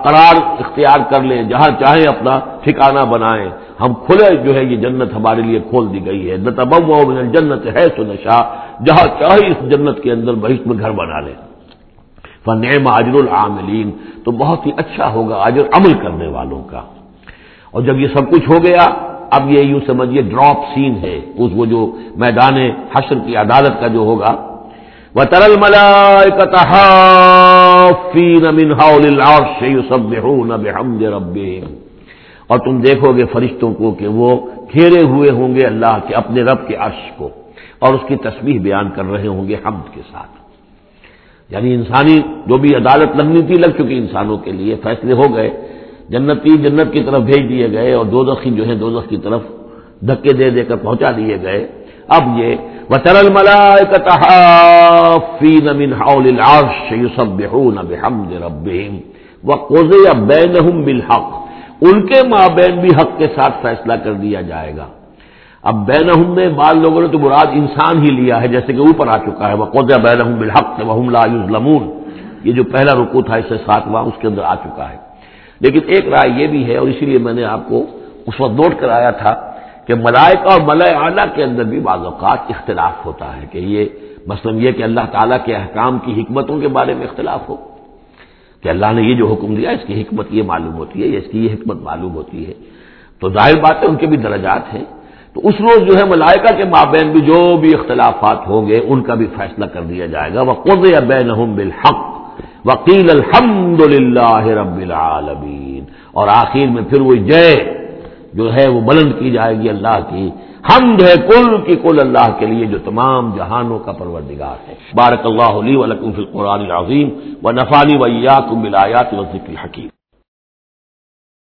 Speaker 1: قرار اختیار کر لیں، جہاں چاہیں اپنا ٹھکانہ بنائیں، ہم کھلے جو ہے یہ جنت ہمارے لیے کھول دی گئی ہے، نتبوأ من الجنت حیث نشاء، جہاں چاہے اس جنت کے اندر بہشت میں گھر بنا لیں۔ فنعم اجر العاملین، تو بہت ہی اچھا ہوگا اجر عمل کرنے والوں کا۔ اور جب یہ سب کچھ ہو گیا، اب یہ یوں سمجھیے ڈراپ سین ہے، اس وہ جو میدان حشر کی عدالت کا جو ہوگا، وَتَرَى الْمَلَائِكَةَ حَافِّينَ مِنْ حَوْلِ الْعَرْشِ يُسَبِّحُونَ بِحَمْدِ رَبِّهِمْ، اور تم دیکھو گے فرشتوں کو کہ وہ گھیرے ہوئے ہوں گے اللہ کے اپنے رب کے عرش کو، اور اس کی تسبیح بیان کر رہے ہوں گے حمد کے ساتھ۔ یعنی انسانی جو بھی عدالت لگنی تھی لگ چکی، انسانوں کے لیے فیصلے ہو گئے، جنتی جنت کی طرف بھیج دیے گئے اور دوزخی جو ہے دوزخ کی طرف دھکے دے دے کر پہنچا دیے گئے۔ اب یہ وَتَرَى الْمَلَائِكَةَ حَافِّينَ مِنْ حَوْلِ الْعَرْشِ يُسَبِّحُونَ بِحَمْدِ رَبِّهِمْ وَقُضِيَ بَيْنَهُمْ بِالْحَقِّ، ان کے مابین بھی حق کے ساتھ فیصلہ کر دیا جائے گا۔ اب بینہم میں بعض لوگوں نے تو مراد انسان ہی لیا ہے، جیسے کہ اوپر آ چکا ہے وَقُضِيَ بَيْنَهُمْ بِالْحَقِّ وَهُمْ لَا يُظْلَمُونَ، یہ جو پہلا رکوع تھا اس سے ساتواں اس کے اندر آ چکا ہے۔ لیکن ایک رائے یہ بھی ہے، اور اسی لیے میں نے آپ کو اس وقت نوٹ کرایا تھا کہ ملائکہ اور ملائے اعلیٰ کے اندر بھی بعض اوقات اختلاف ہوتا ہے، کہ یہ مثلا یہ کہ اللہ تعالیٰ کے احکام کی حکمتوں کے بارے میں اختلاف ہو، کہ اللہ نے یہ جو حکم دیا اس کی حکمت یہ معلوم ہوتی ہے، اس کی یہ حکمت معلوم ہوتی ہے، تو ظاہر بات ہے ان کے بھی درجات ہیں۔ تو اس روز جو ہے ملائکہ کے مابین بھی جو بھی اختلافات ہوں گے ان کا بھی فیصلہ کر دیا جائے گا۔ وَقُضِيَ بَيْنَهُمْ بِالْحَقِّ وَقِيلَ الْحَمْدُ لِلَّهِ رَبِّ الْعَالَمِينَ، اور آخر میں پھر وہ جے جو ہے وہ بلند کی جائے گی اللہ کی، حمد ہے کل کی کل اللہ کے لیے جو تمام جہانوں کا پروردگار ہے۔ بارک اللہ لی و لکم فی القرآن العظیم ونفعنی وإیاکم بالآیات والذکر الحکیم۔